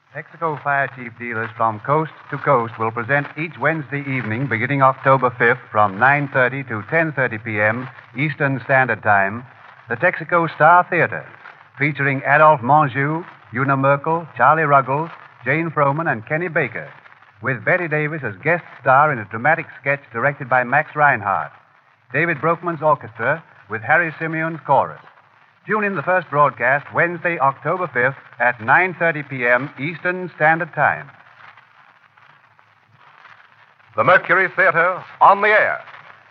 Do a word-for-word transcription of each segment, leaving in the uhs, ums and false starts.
Texaco Fire Chief dealers from coast to coast will present each Wednesday evening beginning October fifth from nine thirty to ten thirty p.m. Eastern Standard Time, the Texaco Star Theater, featuring Adolphe Menjou, Una Merkel, Charlie Ruggles, Jane Froman, and Kenny Baker, with Betty Davis as guest star in a dramatic sketch directed by Max Reinhardt. David Brokman's orchestra with Harry Simeon's chorus. Tune in the first broadcast Wednesday, October fifth at nine thirty p.m. Eastern Standard Time. The Mercury Theater on the air.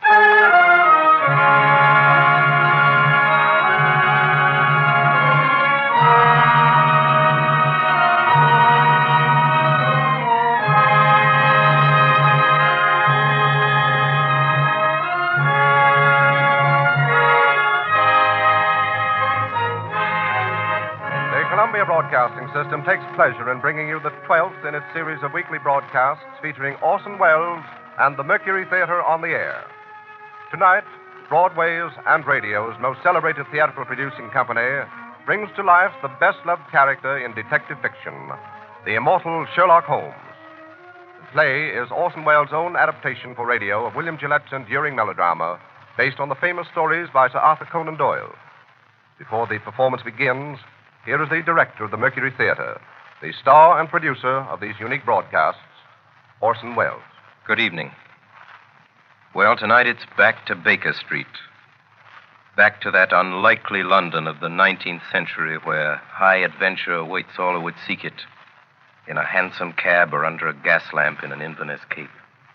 The Columbia Broadcasting System takes pleasure in bringing you the twelfth in its series of weekly broadcasts featuring Orson Welles and the Mercury Theater on the air. Tonight, Broadway's and radio's most celebrated theatrical producing company brings to life the best-loved character in detective fiction, the immortal Sherlock Holmes. The play is Orson Welles' own adaptation for radio of William Gillette's enduring melodrama based on the famous stories by Sir Arthur Conan Doyle. Before the performance begins, here is the director of the Mercury Theater, the star and producer of these unique broadcasts, Orson Welles. Good evening. Well, tonight it's back to Baker Street. Back to that unlikely London of the nineteenth century where high adventure awaits all who would seek it, in a hansom cab or under a gas lamp in an Inverness cape.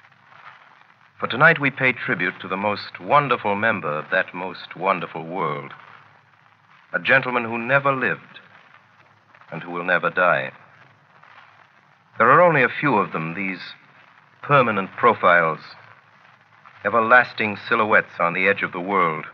For tonight we pay tribute to the most wonderful member of that most wonderful world, a gentleman who never lived and who will never die. There are only a few of them, these permanent profiles, everlasting silhouettes on the edge of the world.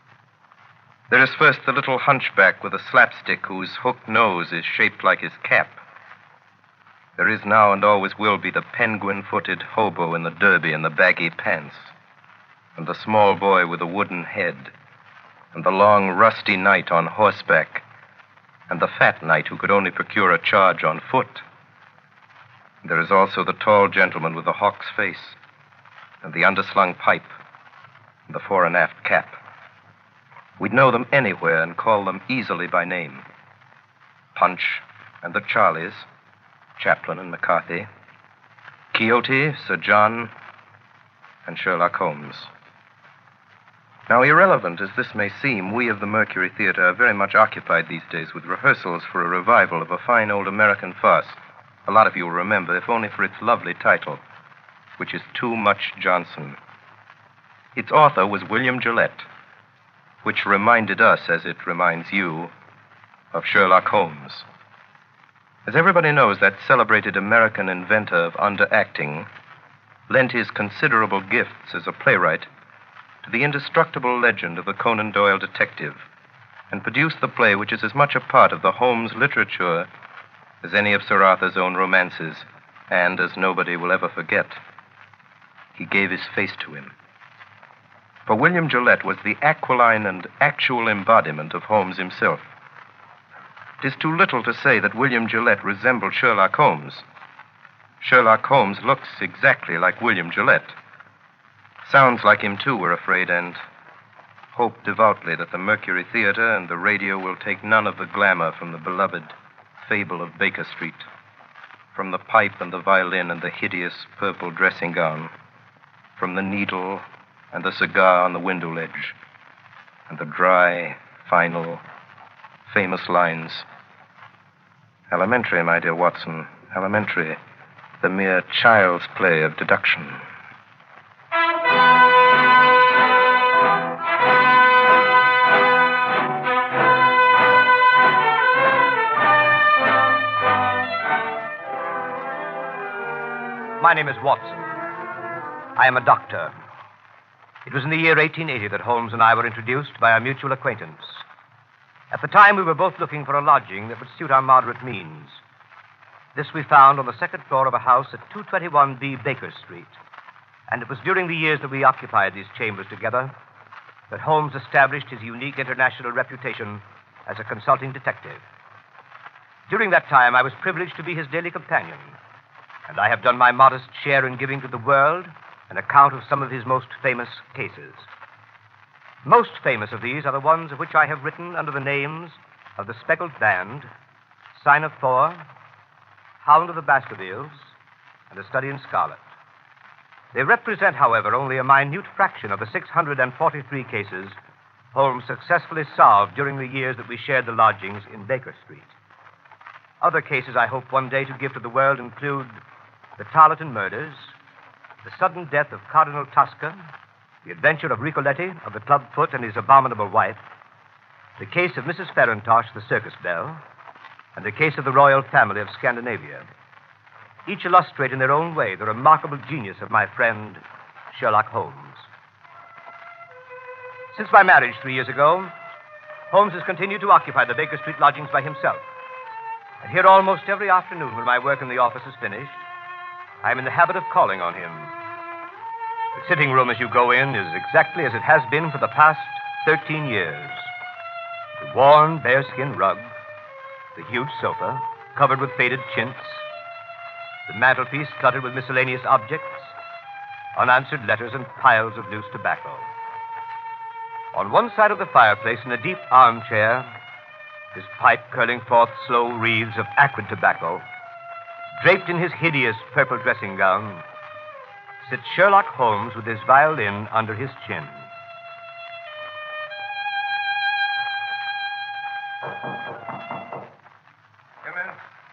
There is first the little hunchback with a slapstick whose hooked nose is shaped like his cap. There is now and always will be the penguin-footed hobo in the derby and the baggy pants, and the small boy with a wooden head, and the long, rusty knight on horseback, and the fat knight who could only procure a charge on foot. There is also the tall gentleman with the hawk's face, and the underslung pipe, and the fore and aft cap. We'd know them anywhere and call them easily by name. Punch and the Charlies, Chaplin and McCarthy, Quixote, Sir John, and Sherlock Holmes. Now, irrelevant as this may seem, we of the Mercury Theater are very much occupied these days with rehearsals for a revival of a fine old American farce. A lot of you will remember, if only for its lovely title, which is Too Much Johnson. Its author was William Gillette, which reminded us, as it reminds you, of Sherlock Holmes. As everybody knows, that celebrated American inventor of underacting lent his considerable gifts as a playwright to the indestructible legend of the Conan Doyle detective, and produced the play which is as much a part of the Holmes literature as any of Sir Arthur's own romances, and as nobody will ever forget. He gave his face to him. For William Gillette was the aquiline and actual embodiment of Holmes himself. It is too little to say that William Gillette resembled Sherlock Holmes. Sherlock Holmes looks exactly like William Gillette. Sounds like him, too, we're afraid, and hope devoutly that the Mercury Theater and the radio will take none of the glamour from the beloved fable of Baker Street, from the pipe and the violin and the hideous purple dressing gown, from the needle and the cigar on the window ledge, and the dry, final, famous lines. Elementary, my dear Watson, elementary, the mere child's play of deduction. My name is Watson. I am a doctor. It was in the year eighteen eighty that Holmes and I were introduced by a mutual acquaintance. At the time, we were both looking for a lodging that would suit our moderate means. This we found on the second floor of a house at two twenty-one B Baker Street. And it was during the years that we occupied these chambers together that Holmes established his unique international reputation as a consulting detective. During that time, I was privileged to be his daily companion, and I have done my modest share in giving to the world an account of some of his most famous cases. Most famous of these are the ones of which I have written under the names of the Speckled Band, Sign of Thor, Hound of the Baskervilles, and A Study in Scarlet. They represent, however, only a minute fraction of the six hundred forty-three cases Holmes successfully solved during the years that we shared the lodgings in Baker Street. Other cases I hope one day to give to the world include the Tarleton murders, the sudden death of Cardinal Tosca, the adventure of Ricoletti, of the clubfoot and his abominable wife, the case of Missus Farintosh, the circus belle, and the case of the royal family of Scandinavia. Each illustrate in their own way the remarkable genius of my friend, Sherlock Holmes. Since my marriage three years ago, Holmes has continued to occupy the Baker Street lodgings by himself. And here almost every afternoon when my work in the office is finished, I am in the habit of calling on him. The sitting room as you go in is exactly as it has been for the past thirteen years. The worn bearskin rug, the huge sofa covered with faded chintz, the mantelpiece cluttered with miscellaneous objects, unanswered letters, and piles of loose tobacco. On one side of the fireplace, in a deep armchair, his pipe curling forth slow wreaths of acrid tobacco, draped in his hideous purple dressing gown, sits Sherlock Holmes with his violin under his chin. Come in.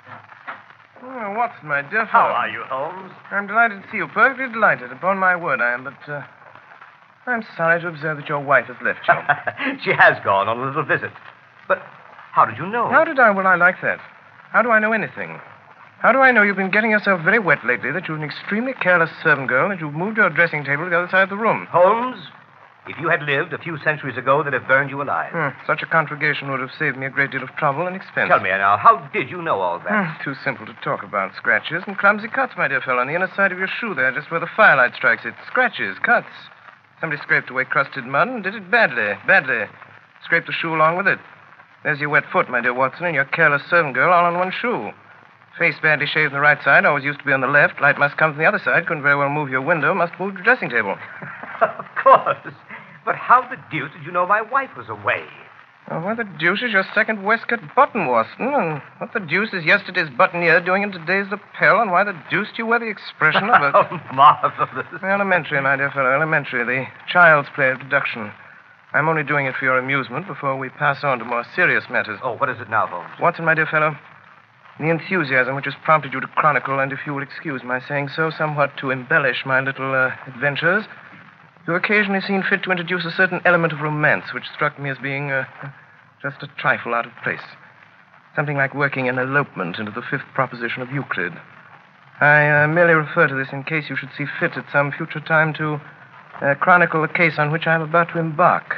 Oh, Watson, my dear How fellow. are you, Holmes? I'm delighted to see you. Perfectly delighted. Upon my word, I am. But uh, I'm sorry to observe that your wife has left you. She has gone on a little visit. But how did you know? How did I? Well, I like that. How do I know anything? How do I know you've been getting yourself very wet lately, that you're an extremely careless servant girl, and you've moved your dressing table to the other side of the room? Holmes, if you had lived a few centuries ago, they'd have burned you alive. Hmm. Such a conflagration would have saved me a great deal of trouble and expense. Tell me now, how did you know all that? Hmm. Too simple to talk about. Scratches and clumsy cuts, my dear fellow, on the inner side of your shoe there, just where the firelight strikes it. Scratches, cuts. Somebody scraped away crusted mud and did it badly, badly. Scraped the shoe along with it. There's your wet foot, my dear Watson, and your careless servant girl all on one shoe. Face badly shaved on the right side, always used to be on the left. Light must come from the other side. Couldn't very well move your window. Must move your dressing table. Of course. But how the deuce did you know my wife was away? Well, what the deuce is your second waistcoat button, Watson? And what the deuce is yesterday's buttonniere doing in today's lapel? And why the deuce do you wear the expression of a... Oh, marvelous. Elementary, my dear fellow, elementary. The child's play of deduction. I'm only doing it for your amusement before we pass on to more serious matters. Oh, what is it now, Holmes? Watson, my dear fellow, the enthusiasm which has prompted you to chronicle, and if you will excuse my saying so, somewhat to embellish my little uh, adventures, you occasionally seen fit to introduce a certain element of romance which struck me as being uh, just a trifle out of place. Something like working an elopement into the fifth proposition of Euclid. I uh, merely refer to this in case you should see fit at some future time to uh, chronicle the case on which I am about to embark.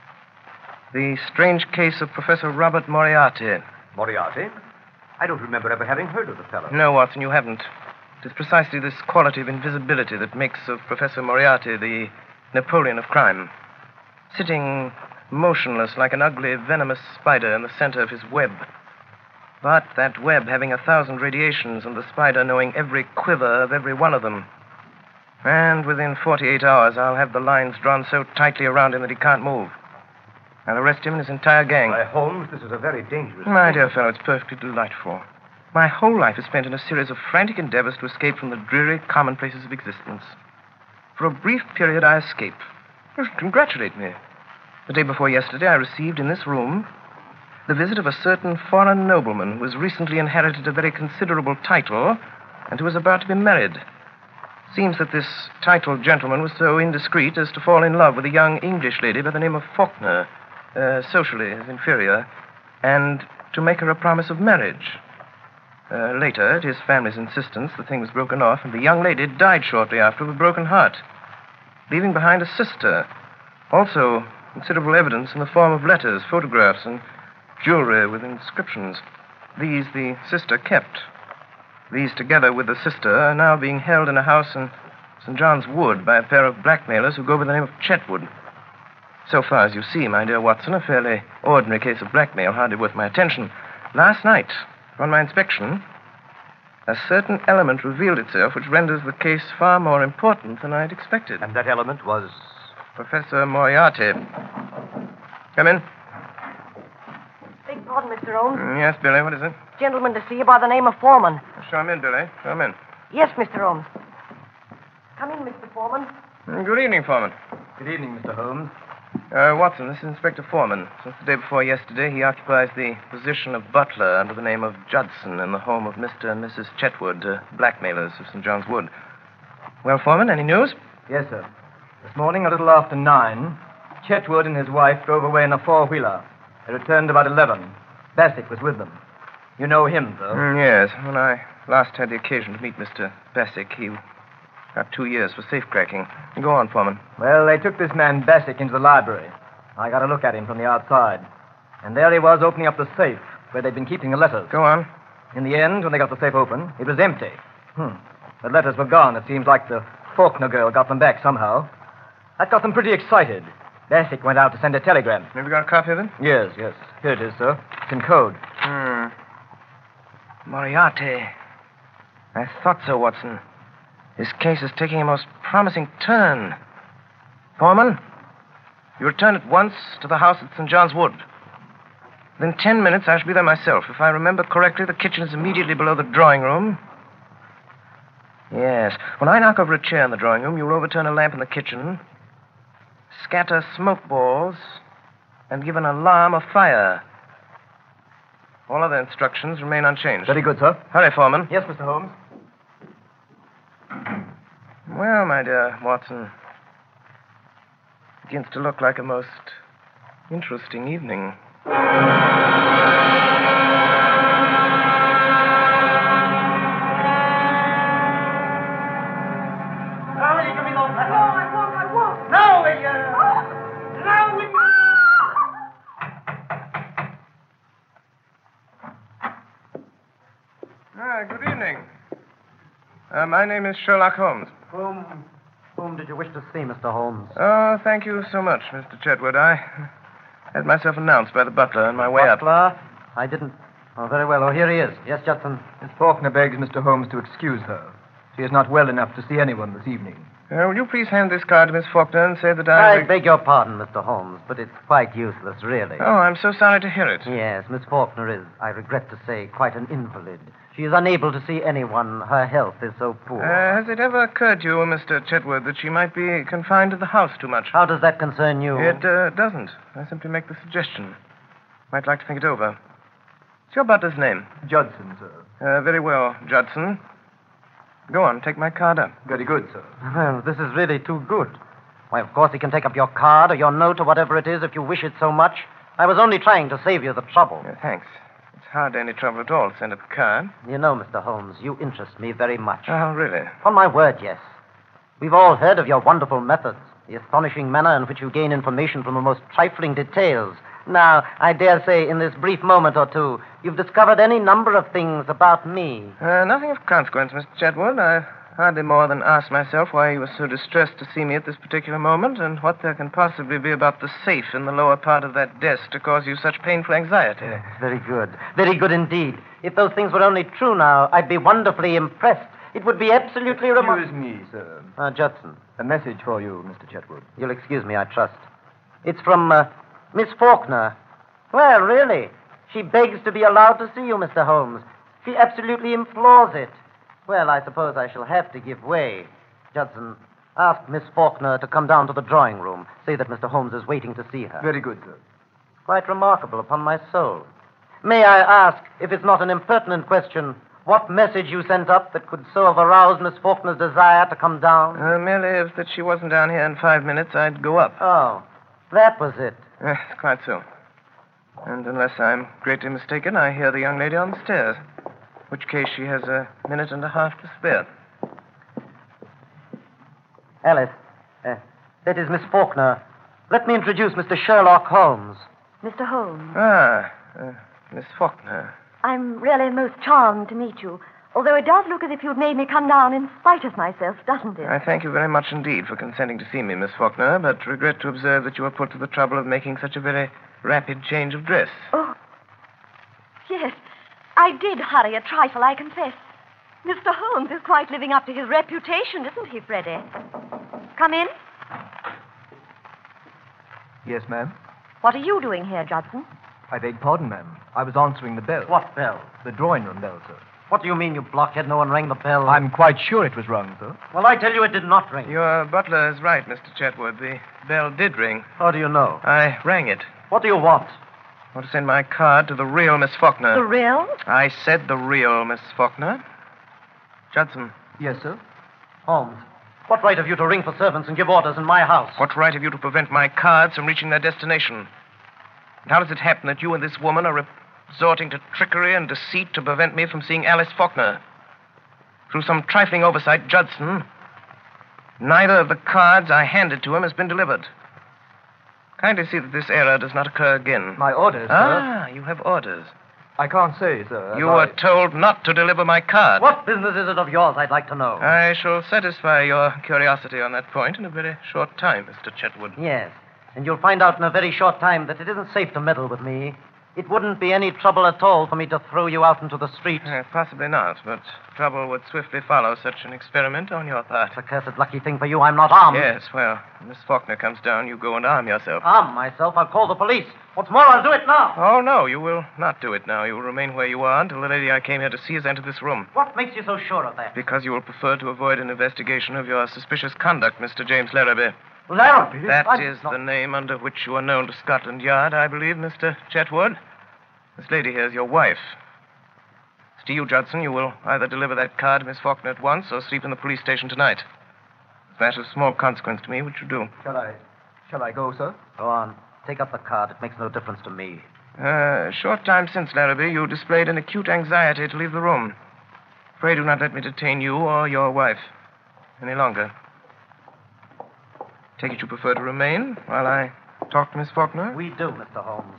The strange case of Professor Robert Moriarty. Moriarty? I don't remember ever having heard of the fellow. No, Watson, you haven't. It is precisely this quality of invisibility that makes of Professor Moriarty the Napoleon of crime. Sitting motionless like an ugly, venomous spider in the center of his web. But that web having a thousand radiations, and the spider knowing every quiver of every one of them. And within forty-eight hours, I'll have the lines drawn so tightly around him that he can't move. I'll arrest him and his entire gang. Why, Holmes, this is a very dangerous My thing. dear fellow, it's perfectly delightful. My whole life is spent in a series of frantic endeavors to escape from the dreary commonplaces of existence. For a brief period, I escape. You should congratulate me. The day before yesterday, I received in this room the visit of a certain foreign nobleman who has recently inherited a very considerable title and who is about to be married. Seems that this titled gentleman was so indiscreet as to fall in love with a young English lady by the name of Faulkner, uh, socially his inferior, and to make her a promise of marriage. Uh, later, at his family's insistence, the thing was broken off, and the young lady died shortly after of a broken heart, leaving behind a sister. Also, considerable evidence in the form of letters, photographs, and jewelry with inscriptions. These the sister kept. These, together with the sister, are now being held in a house in Saint John's Wood by a pair of blackmailers who go by the name of Chetwood. So far as you see, my dear Watson, a fairly ordinary case of blackmail, hardly worth my attention. Last night, On my inspection, a certain element revealed itself which renders the case far more important than I had expected. And that element was... Professor Moriarty. Come in. Beg pardon, Mister Holmes. Mm, yes, Billy, what is it? Gentleman to see you by the name of Foreman. Show him in, Billy. Show him in. Yes, Mister Holmes. Come in, Mister Foreman. Mm, Good evening, Foreman. Good evening, Mister Holmes. Uh, Watson, this is Inspector Foreman. Since the day before yesterday, he occupies the position of butler under the name of Judson in the home of Mister and Missus Chetwood, uh, blackmailers of Saint John's Wood. Well, Foreman, any news? Yes, sir. This morning, a little after nine, Chetwood and his wife drove away in a four-wheeler. They returned about eleven. Bassick was with them. You know him, though. Mm, yes. When I last had the occasion to meet Mister Bassick, he got two years for safecracking. Go on, Foreman. Well, they took this man Bassick into the library. I got a look at him from the outside. And there he was opening up the safe where they'd been keeping the letters. Go on. In the end, when they got the safe open, it was empty. Hmm. The letters were gone. It seems like the Faulkner girl got them back somehow. That got them pretty excited. Bassick went out to send a telegram. Have you got a copy of it? Yes, yes. Here it is, sir. It's in code. Hmm. Moriarty. I thought so, Watson. This case is taking a most promising turn. Foreman, you return at once to the house at Saint John's Wood. Within ten minutes, I shall be there myself. If I remember correctly, the kitchen is immediately below the drawing room. Yes. When I knock over a chair in the drawing room, you'll overturn a lamp in the kitchen, scatter smoke balls, and give an alarm of fire. All other instructions remain unchanged. Very good, sir. Hurry, Foreman. Yes, Mister Holmes. Well, my dear Watson, begins to look like a most interesting evening. Ah, good evening. Uh, my name is Sherlock Holmes. Whom, whom did you wish to see, Mister Holmes? Oh, thank you so much, Mister Chetwood. I had myself announced by the butler on my way up. Butler? I didn't. Oh, very well. Oh, here he is. Yes, Judson. Miss Faulkner begs Mister Holmes to excuse her. She is not well enough to see anyone this evening. Uh, will you please hand this card to Miss Faulkner and say that I... I beg your pardon, Mister Holmes, but it's quite useless, really. Oh, I'm so sorry to hear it. Yes, Miss Faulkner is, I regret to say, quite an invalid. She is unable to see anyone. Her health is so poor. Uh, has it ever occurred to you, Mister Chetwood, that she might be confined to the house too much? How does that concern you? It uh, doesn't. I simply make the suggestion. Might like to think it over. What's your butler's name? Judson, sir. Uh, very well, Judson. Go on, take my card up. Very good, sir. Well, this is really too good. Why, of course, he can take up your card or your note or whatever it is if you wish it so much. I was only trying to save you the trouble. Uh, thanks. It's hardly any trouble at all to send up a card. You know, Mister Holmes, you interest me very much. Oh, really? On my word, yes. We've all heard of your wonderful methods, the astonishing manner in which you gain information from the most trifling details. Now, I dare say in this brief moment or two, you've discovered any number of things about me. Uh, nothing of consequence, Mister Chetwood. I hardly more than asked myself why you were so distressed to see me at this particular moment and what there can possibly be about the safe in the lower part of that desk to cause you such painful anxiety. Very good. Very good indeed. If those things were only true now, I'd be wonderfully impressed. It would be absolutely remarkable. Excuse me, sir. Uh, Judson. A message for you, Mister Chetwood. You'll excuse me, I trust. It's from uh, Miss Faulkner. Well, really. She begs to be allowed to see you, Mister Holmes. She absolutely implores it. Well, I suppose I shall have to give way. Judson, ask Miss Faulkner to come down to the drawing room. Say that Mister Holmes is waiting to see her. Very good, sir. Quite remarkable, upon my soul. May I ask, if it's not an impertinent question, what message you sent up that could so have aroused Miss Faulkner's desire to come down? Uh, merely if that she wasn't down here in five minutes, I'd go up. Oh, that was it. Yes, quite so. And unless I'm greatly mistaken, I hear the young lady on the stairs. In which case she has a minute and a half to spare. Alice, uh, that is Miss Faulkner. Let me introduce Mister Sherlock Holmes. Mister Holmes, Ah, uh, Miss Faulkner. I'm really most charmed to meet you. Although it does look as if you'd made me come down in spite of myself, doesn't it? I thank you very much indeed for consenting to see me, Miss Faulkner, but regret to observe that you were put to the trouble of making such a very rapid change of dress. Oh, yes. I did hurry a trifle, I confess. Mister Holmes is quite living up to his reputation, isn't he, Freddie? Come in. Yes, ma'am. What are you doing here, Judson? I beg pardon, ma'am. I was answering the bell. What bell? The drawing room bell, sir. What do you mean, you blockhead? No one rang the bell. I'm quite sure it was rung, sir. Well, I tell you it did not ring. Your butler is right, Mister Chetwood. The bell did ring. How do you know? I rang it. What do you want? I want to send my card to the real Miss Faulkner. The real? I said the real Miss Faulkner. Judson. Yes, sir. Holmes, what right have you to ring for servants and give orders in my house? What right have you to prevent my cards from reaching their destination? And how does it happen that you and this woman are resorting to trickery and deceit to prevent me from seeing Alice Faulkner? Through some trifling oversight, Judson, neither of the cards I handed to him has been delivered. Kindly see that this error does not occur again. My orders, sir. Ah, you have orders. I can't say, sir. You I... were told not to deliver my card. What business is it of yours, I'd like to know? I shall satisfy your curiosity on that point in a very short time, Mister Chetwood. Yes, and you'll find out in a very short time that it isn't safe to meddle with me. It wouldn't be any trouble at all for me to throw you out into the street. Uh, possibly not, but trouble would swiftly follow such an experiment on your part. It's a cursed lucky thing for you I'm not armed. Yes, well, when Miss Faulkner comes down, you go and arm yourself. Arm myself? I'll call the police. What's more, I'll do it now. Oh, no, you will not do it now. You will remain where you are until the lady I came here to see has entered this room. What makes you so sure of that? Because you will prefer to avoid an investigation of your suspicious conduct, Mister James Larrabee. Larrabee? That I'm is not... the name under which you are known to Scotland Yard, I believe, Mister Chetwood. This lady here is your wife. As to you, Judson, you will either deliver that card to Miss Faulkner at once or sleep in the police station tonight. It's a matter of small consequence to me which you do. Shall I... Shall I go, sir? Go on. Take up the card. It makes no difference to me. Uh, a short time since, Larrabee, you displayed an acute anxiety to leave the room. Pray do not let me detain you or your wife any longer. Take it you prefer to remain while I talk to Miss Faulkner? We do, Mister Holmes.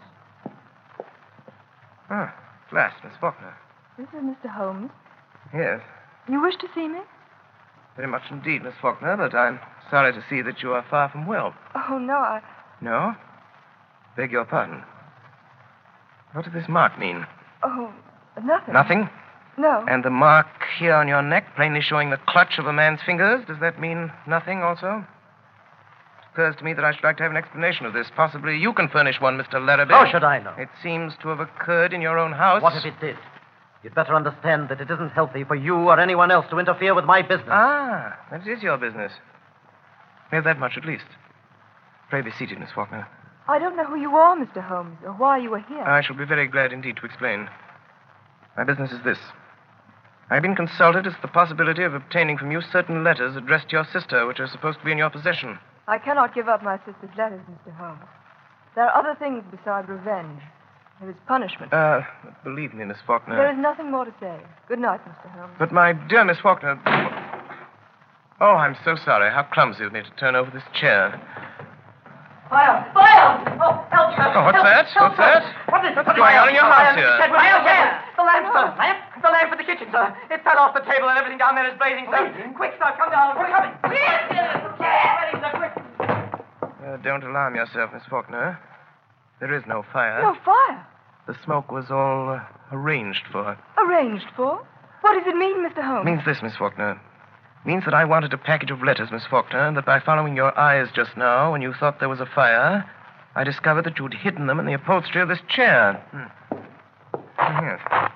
Ah, at last, Miss Faulkner. This is Mister Holmes. Yes, You wish to see me? very much indeed, Miss Faulkner, but I'm sorry to see that you are far from well. Oh, no, I... No? Beg your pardon. What does this mark mean? Oh, nothing. Nothing? No. And the mark here on your neck, plainly showing the clutch of a man's fingers, does that mean nothing also? It occurs to me that I should like to have an explanation of this. Possibly you can furnish one, Mister Larrabee. How should I know? It seems to have occurred in your own house. What if it did? You'd better understand that it isn't healthy for you or anyone else to interfere with my business. Ah, that is your business. We have that much at least. Pray be seated, Miss Faulkner. I don't know who you are, Mister Holmes, or why you are here. I shall be very glad indeed to explain. My business is this. I've been consulted as to the possibility of obtaining from you certain letters addressed to your sister, which are supposed to be in your possession. I cannot give up my sister's letters, Mister Holmes. There are other things besides revenge. There is punishment. Uh, believe me, Miss Faulkner. There is nothing more to say. Good night, Mister Holmes. But my dear Miss Faulkner... Oh, I'm so sorry. How clumsy of me to turn over this chair. Fire! Fire! Oh, help! help Oh, what's help, that? help, What's that? What is What's going on in your house here? Fire, sir! The lamp, sir! Lamp? The lamp for the kitchen, sir. It fell off the table and everything down there is blazing, sir. Quick, sir, come down. We're coming. Ready, sir, quick. Uh, don't alarm yourself, Miss Faulkner. There is no fire. No fire. The smoke was all uh, arranged for. Arranged for? What does it mean, Mister Holmes? It means this, Miss Faulkner. It means that I wanted a package of letters, Miss Faulkner, and that by following your eyes just now, when you thought there was a fire, I discovered that you'd hidden them in the upholstery of this chair. Hmm. Yes.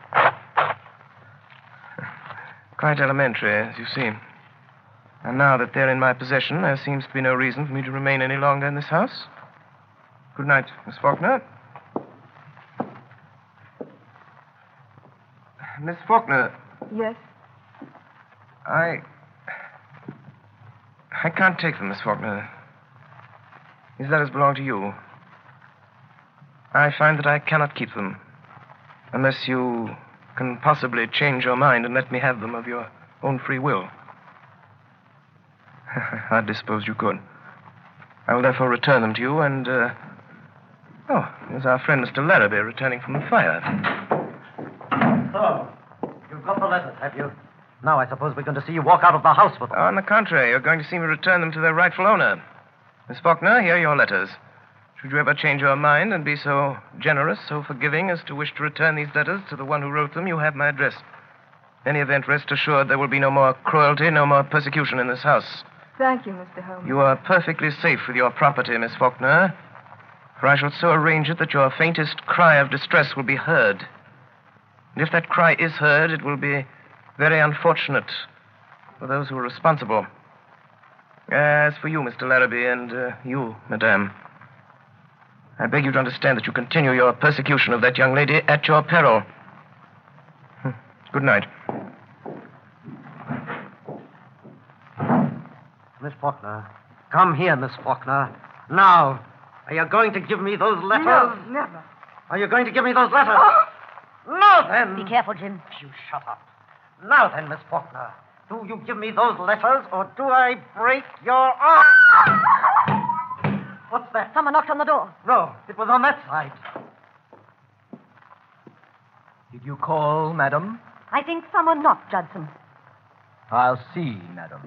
Quite elementary, as you see. And now that they're in my possession, there seems to be no reason for me to remain any longer in this house. Good night, Miss Faulkner. Miss Faulkner, Yes. I... I can't take them, Miss Faulkner. These letters belong to you. I find that I cannot keep them unless you can possibly change your mind and let me have them of your own free will. I hardly suppose you could. I will therefore return them to you and, uh... Oh, here's our friend Mister Larrabee returning from the fire. So, you've got the letters, have you? Now I suppose we're going to see you walk out of the house with them. On the contrary, you're going to see me return them to their rightful owner. Miss Faulkner, here are your letters. Should you ever change your mind and be so generous, so forgiving as to wish to return these letters to the one who wrote them, you have my address. In any event, rest assured there will be no more cruelty, no more persecution in this house. Thank you, Mister Holmes. You are perfectly safe with your property, Miss Faulkner, for I shall so arrange it that your faintest cry of distress will be heard. And if that cry is heard, it will be very unfortunate for those who are responsible. As for you, Mister Larrabee, and uh, you, Madame, I beg you to understand that you continue your persecution of that young lady at your peril. Good night. Miss Faulkner. Come here, Miss Faulkner. Now. Are you going to give me those letters? No, never. Are you going to give me those letters? Now then. Be careful, Jim. You shut up. Now then, Miss Faulkner. Do you give me those letters, or do I break your arm? What's that? Someone knocked on the door. No, it was on that side. Did you call, madam? I think someone knocked, Judson. I'll see, madam.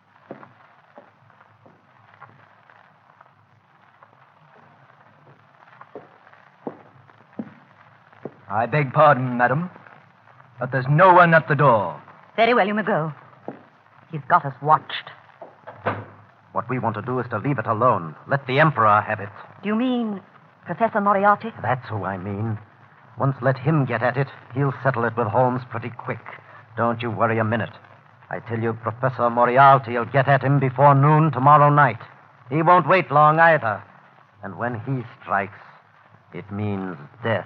I beg pardon, madam, but there's no one at the door. Very well, you may go. He's got us watched. What we want to do is to leave it alone. Let the Emperor have it. Do you mean Professor Moriarty? That's who I mean. Once let him get at it, he'll settle it with Holmes pretty quick. Don't you worry a minute. I tell you, Professor Moriarty will get at him before noon tomorrow night. He won't wait long either. And when he strikes, it means death.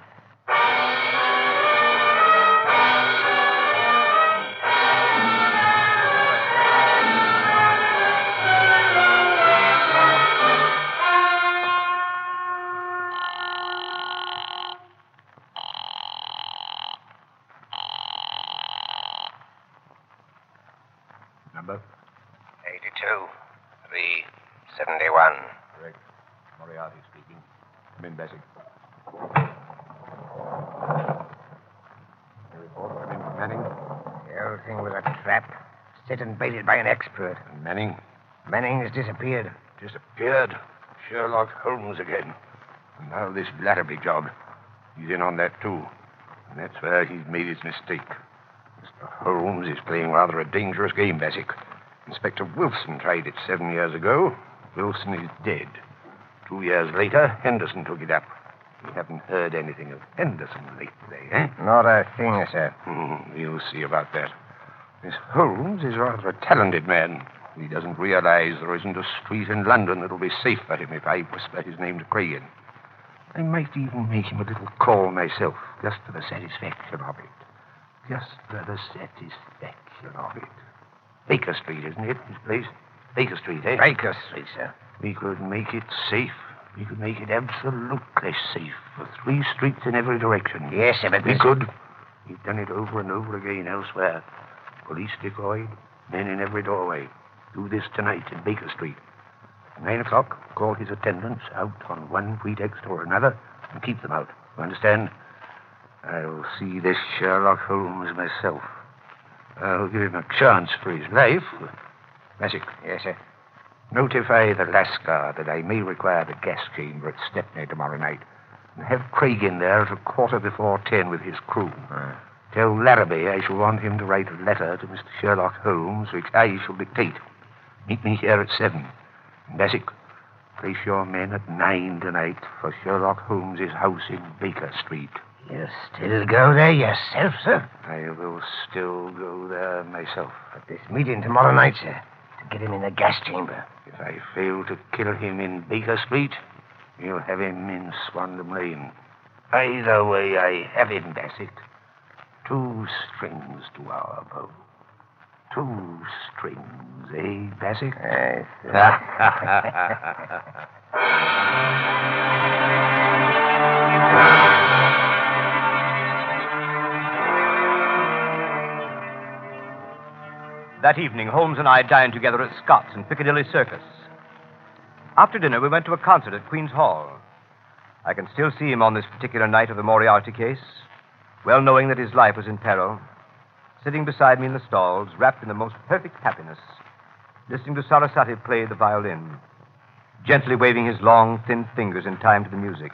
Number? eighty-two. three seventy-one. Correct. Moriarty speaking. Come in, Bessie. Your report, come in. Manning? The whole thing was a trap, set and baited by an expert. And Manning? Manning has disappeared. Disappeared? Sherlock Holmes again. And now this Larrabee job. He's in on that, too. And that's where he's made his mistake. Mister Holmes is playing rather a dangerous game, Bassett. Inspector Wilson tried it seven years ago. Wilson is dead. Two years later, Henderson took it up. We haven't heard anything of Henderson lately, eh? Not a thing, sir. Hmm, you'll see about that. This Holmes is rather a talented man. He doesn't realize there isn't a street in London that'll be safe for him if I whisper his name to Cragen. I might even make him a little call myself, just for the satisfaction of it. Just for the satisfaction of it. Baker Street, isn't it, this place? Baker Street, eh? Baker Street, sir. We could make it safe. We could make it absolutely safe for three streets in every direction. Yes, sir, but we this... could. We've done it over and over again elsewhere. Police decoyed, men in every doorway. Do this tonight in Baker Street. At nine o'clock, call his attendants out on one pretext or another and keep them out. You understand? I'll see this Sherlock Holmes myself. I'll give him a chance for his life. Bassett. Yes, sir. Notify the Lascar that I may require the gas chamber at Stepney tomorrow night. And have Craig in there at a quarter before ten with his crew. Uh. Tell Larrabee I shall want him to write a letter to Mister Sherlock Holmes, which I shall dictate. Meet me here at seven. And Bassett, place your men at nine tonight for Sherlock Holmes's house in Baker Street. You still go there yourself, sir? I will still go there myself. At this meeting tomorrow night, sir, to get him in the gas chamber. If I fail to kill him in Baker Street, you'll have him in Swandam Lane. Either way, I have him, Bassett. Two strings to our bow. Two strings, eh, Bassett? Yes, That evening, Holmes and I dined together at Scott's in Piccadilly Circus. After dinner, we went to a concert at Queen's Hall. I can still see him on this particular night of the Moriarty case, well knowing that his life was in peril, sitting beside me in the stalls, wrapped in the most perfect happiness, listening to Sarasate play the violin, gently waving his long, thin fingers in time to the music.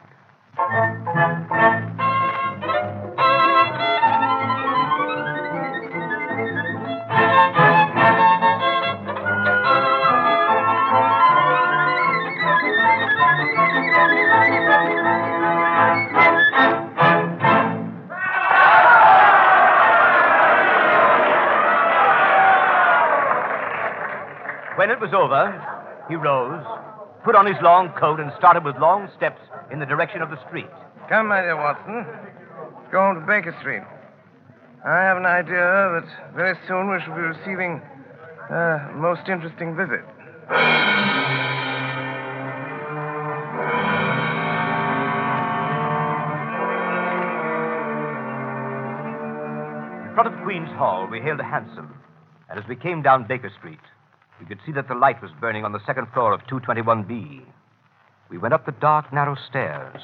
When it was over, he rose, put on his long coat, and started with long steps in the direction of the street. Come, my dear Watson. Go home to Baker Street. I have an idea that very soon we shall be receiving a most interesting visit. In front of Queen's Hall, we hailed a hansom, and as we came down Baker Street, we could see that the light was burning on the second floor of two twenty-one B. We went up the dark, narrow stairs.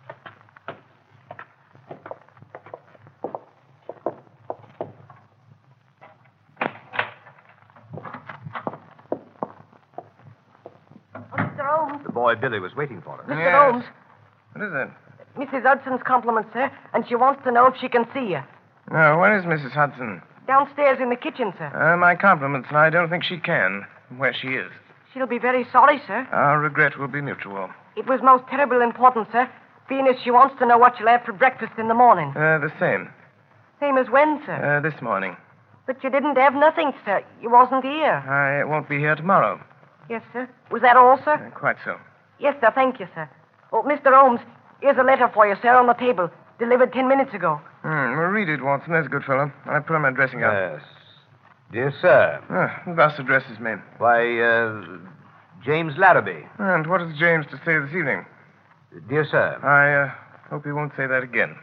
Oh, Mister Holmes. The boy Billy was waiting for us. Mister Yes. Holmes. What is it? Missus Hudson's compliments, sir, and she wants to know if she can see you. No, where is Missus Hudson? Downstairs in the kitchen, sir. Uh, my compliments, and I don't think she can, where she is. She'll be very sorry, sir. Our regret will be mutual. It was most terrible important, sir. Being as she wants to know what you'll have for breakfast in the morning. Uh, the same. Same as when, sir? Uh, this morning. But you didn't have nothing, sir. You wasn't here. I won't be here tomorrow. Yes, sir. Was that all, sir? Uh, quite so. Yes, sir. Thank you, sir. Oh, Mister Holmes, here's a letter for you, sir, on the table. Delivered ten minutes ago. Hmm, well, read it, Watson. There's a good fellow. I put on my dressing gown. Yes. Dear sir. Ah, thus addresses me. Why, uh, James Larrabee. And what has James to say this evening? Dear sir. I uh, hope he won't say that again.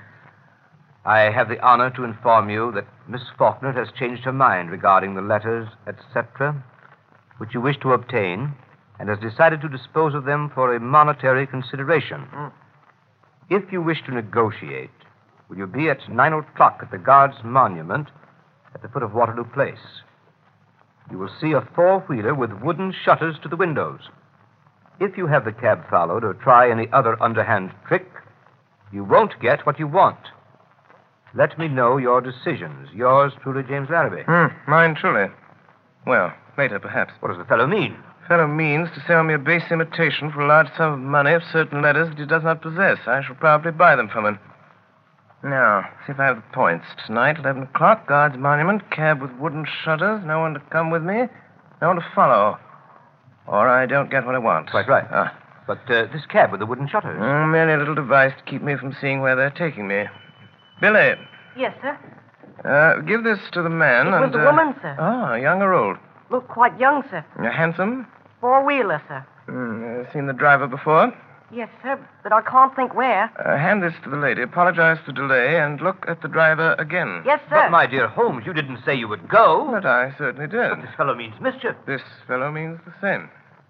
I have the honor to inform you that Miss Faulkner has changed her mind regarding the letters, et cetera, which you wish to obtain, and has decided to dispose of them for a monetary consideration. Mm. If you wish to negotiate, will you be at nine o'clock at the Guards Monument at the foot of Waterloo Place? You will see a four-wheeler with wooden shutters to the windows. If you have the cab followed or try any other underhand trick, you won't get what you want. Let me know your decisions. Yours truly, James Larrabee. Hmm, mine truly. Well, later, perhaps. What does the fellow mean? Fellow means to sell me a base imitation for a large sum of money of certain letters that he does not possess. I shall probably buy them from him. Now, see if I have the points. Tonight, eleven o'clock, Guards Monument, cab with wooden shutters, no one to come with me, no one to follow. Or I don't get what I want. Quite right. Ah. But uh, this cab with the wooden shutters. Mm, merely a little device to keep me from seeing where they're taking me. Billy, Yes, sir. uh, give this to the man It was and... a uh, woman, sir. Ah, young or old? Looked quite young, sir. Uh, handsome? Four-wheeler, sir. Mm, uh, seen the driver before? Yes, sir, but I can't think where. Uh, hand this to the lady, apologize for delay, and look at the driver again. Yes, sir. But, my dear Holmes, you didn't say you would go. But I certainly did. But this fellow means mischief. This fellow means the same.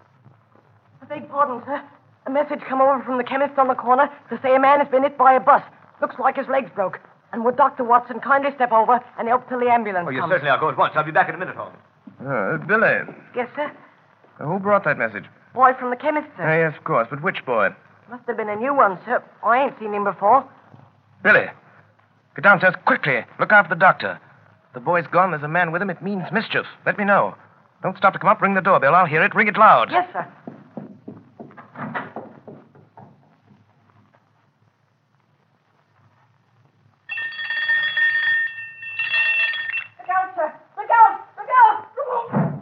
I beg pardon, sir. A message come over from the chemist on the corner to say a man has been hit by a bus. Looks like his legs broke. And would Doctor Watson kindly step over and help till the ambulance Oh, yes, comes? certainly. I'll go at once. I'll be back in a minute, Holmes. Uh, Billy, Yes, sir. uh, who brought that message? Boy from the chemist, Uh, sir. yes, of course, but which boy? Must have been a new one, sir. I ain't seen him before. Billy, get downstairs quickly. Look out for the doctor. The boy's gone. There's a man with him. It means mischief. Let me know. Don't stop to come up. Ring the doorbell. I'll hear it. Ring it loud. Yes, sir. Look out, sir. Look out. Look out.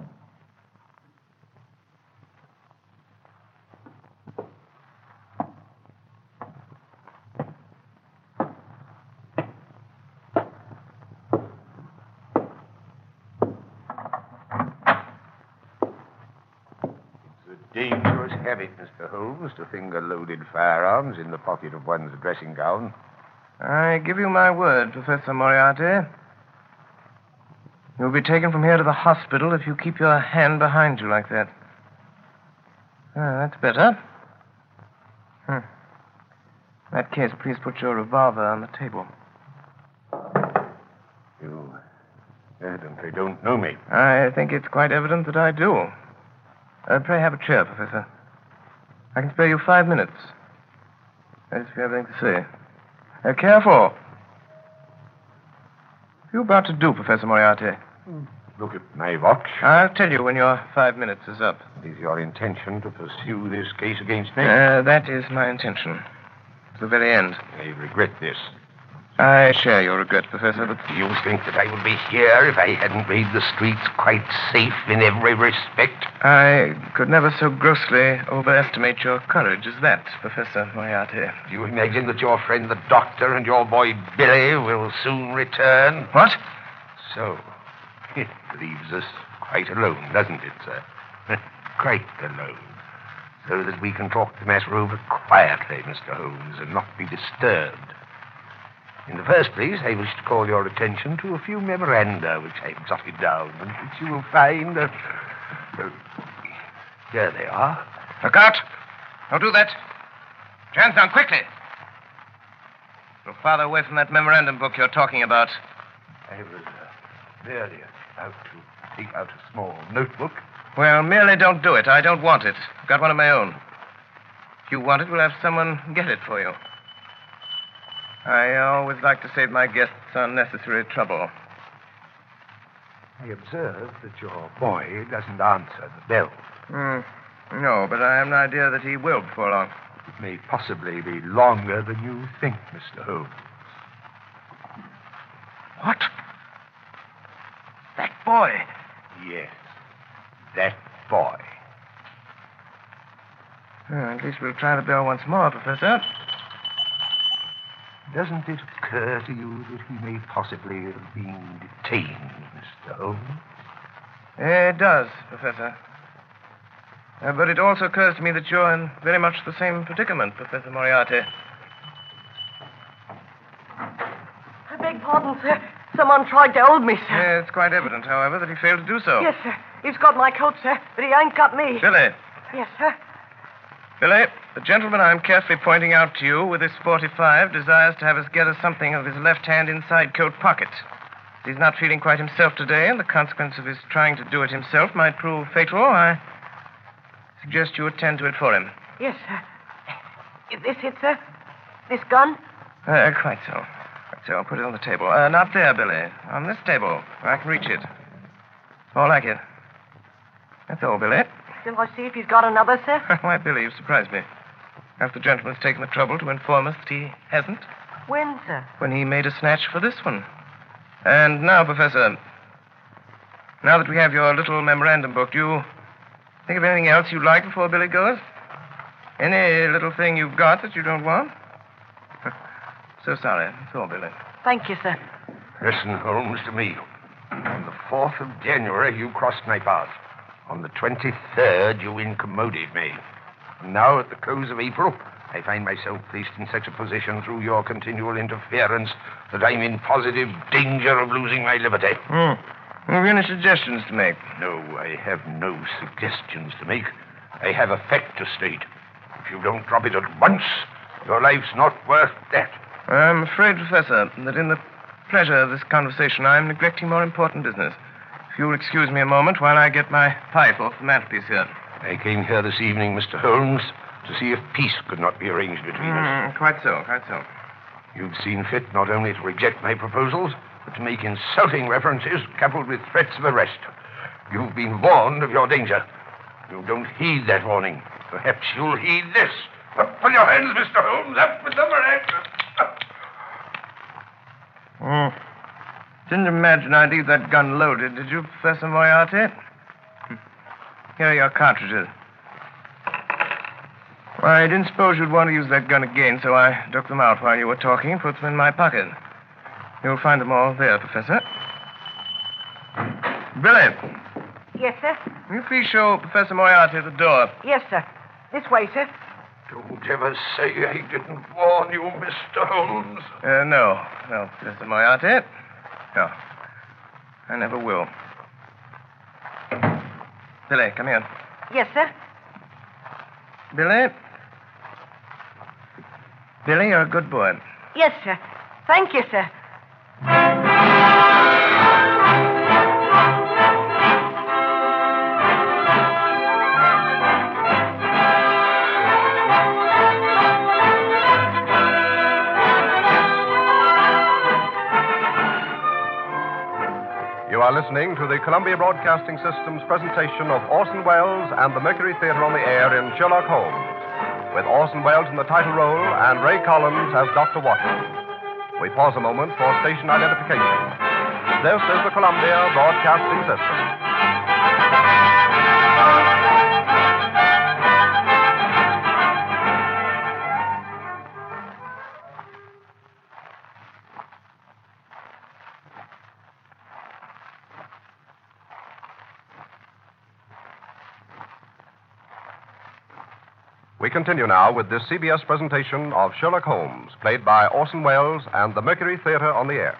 Dangerous habit, Mister Holmes, to finger loaded firearms in the pocket of one's dressing gown. I give you my word, Professor Moriarty. You'll be taken from here to the hospital if you keep your hand behind you like that. Ah, that's better. Hmm. In that case, please put your revolver on the table. You evidently don't know me. I think it's quite evident that I do. Uh, pray have a chair, Professor. I can spare you five minutes. That is, if you have anything to say. Uh, careful. What are you about to do, Professor Moriarty? Look at my watch. I'll tell you when your five minutes is up. It is your intention to pursue this case against me? Uh, that is my intention. To the very end. I regret this. I share your regret, Professor, but... Do you think that I would be here if I hadn't made the streets quite safe in every respect? I could never so grossly overestimate your courage as that, Professor Moriarty. Do you imagine that your friend the doctor and your boy Billy will soon return? What? So, it leaves us quite alone, doesn't it, sir? Quite alone. So that we can talk the matter over quietly, Mister Holmes, and not be disturbed. In the first place, I wish to call your attention to a few memoranda which I've jotted down and which you will find... Uh, uh, here they are. Look out! Don't do that. Put your hands down, quickly. Go farther away from that memorandum book you're talking about. I was uh, merely about to take out a small notebook. Well, merely don't do it. I don't want it. I've got one of my own. If you want it, we'll have someone get it for you. I always like to save my guests unnecessary trouble. I observe that your boy doesn't answer the bell. Mm, no, but I have an idea that he will before long. It may possibly be longer than you think, Mister Holmes. What? That boy? Yes, that boy. Well, at least we'll try the bell once more, Professor. Doesn't it occur to you that he may possibly have been detained, Mister Holmes? It does, Professor. Uh, but it also occurs to me that you're in very much the same predicament, Professor Moriarty. I beg pardon, sir. Someone tried to hold me, sir. Yeah, it's quite evident, however, that he failed to do so. Yes, sir. He's got my coat, sir, but he ain't got me. Billy. Yes, sir. Billy, the gentleman I'm carefully pointing out to you with this forty-five desires to have us get us something of his left-hand inside coat pocket. If he's not feeling quite himself today, and the consequence of his trying to do it himself might prove fatal, I suggest you attend to it for him. Yes, sir. Is this it, sir? This gun? Uh, quite so. Quite so. I'll put it on the table. Uh, not there, Billy. On this table, where I can reach it. More like it. That's all, Billy. Shall I see if he's got another, sir? Why, Billy, you surprised me. Half the gentleman's taken the trouble to inform us that he hasn't. When, sir? When he made a snatch for this one. And now, Professor, now that we have your little memorandum book, do you think of anything else you'd like before Billy goes? Any little thing you've got that you don't want? So sorry. That's all, Billy. Thank you, sir. Listen, Holmes, to me. On the fourth of January, you crossed my path. On the twenty-third, you incommoded me. And now, at the close of April, I find myself placed in such a position through your continual interference that I'm in positive danger of losing my liberty. Hmm. Have you any suggestions to make? No, I have no suggestions to make. I have a fact to state. If you don't drop it at once, your life's not worth that. I'm afraid, Professor, that in the pleasure of this conversation, I'm neglecting more important business. If you'll excuse me a moment while I get my pipe off the mantelpiece here. I came here this evening, Mister Holmes, to see if peace could not be arranged between mm, us. Quite so, quite so. You've seen fit not only to reject my proposals, but to make insulting references coupled with threats of arrest. You've been warned of your danger. You don't heed that warning. Perhaps you'll heed this. Up on your hands, Mister Holmes. Up with them, Mm. Didn't imagine I'd leave that gun loaded, did you, Professor Moriarty? Here are your cartridges. Well, I didn't suppose you'd want to use that gun again, so I took them out while you were talking and put them in my pocket. You'll find them all there, Professor. Billy. Yes, sir? Will you please show Professor Moriarty the door? Yes, sir. This way, sir. Don't ever say I didn't warn you, Mister Holmes. Uh, no. No, Professor Moriarty. No. I never will. Billy, come here. Yes, sir. Billy? Billy, you're a good boy. Yes, sir. Thank you, sir. the Columbia Broadcasting System's presentation of Orson Welles and the Mercury Theater on the Air in Sherlock Holmes, with Orson Welles in the title role and Ray Collins as Doctor Watson. We pause a moment for station identification. This is the Columbia Broadcasting System. We continue now with this C B S presentation of Sherlock Holmes, played by Orson Welles and the Mercury Theater on the Air.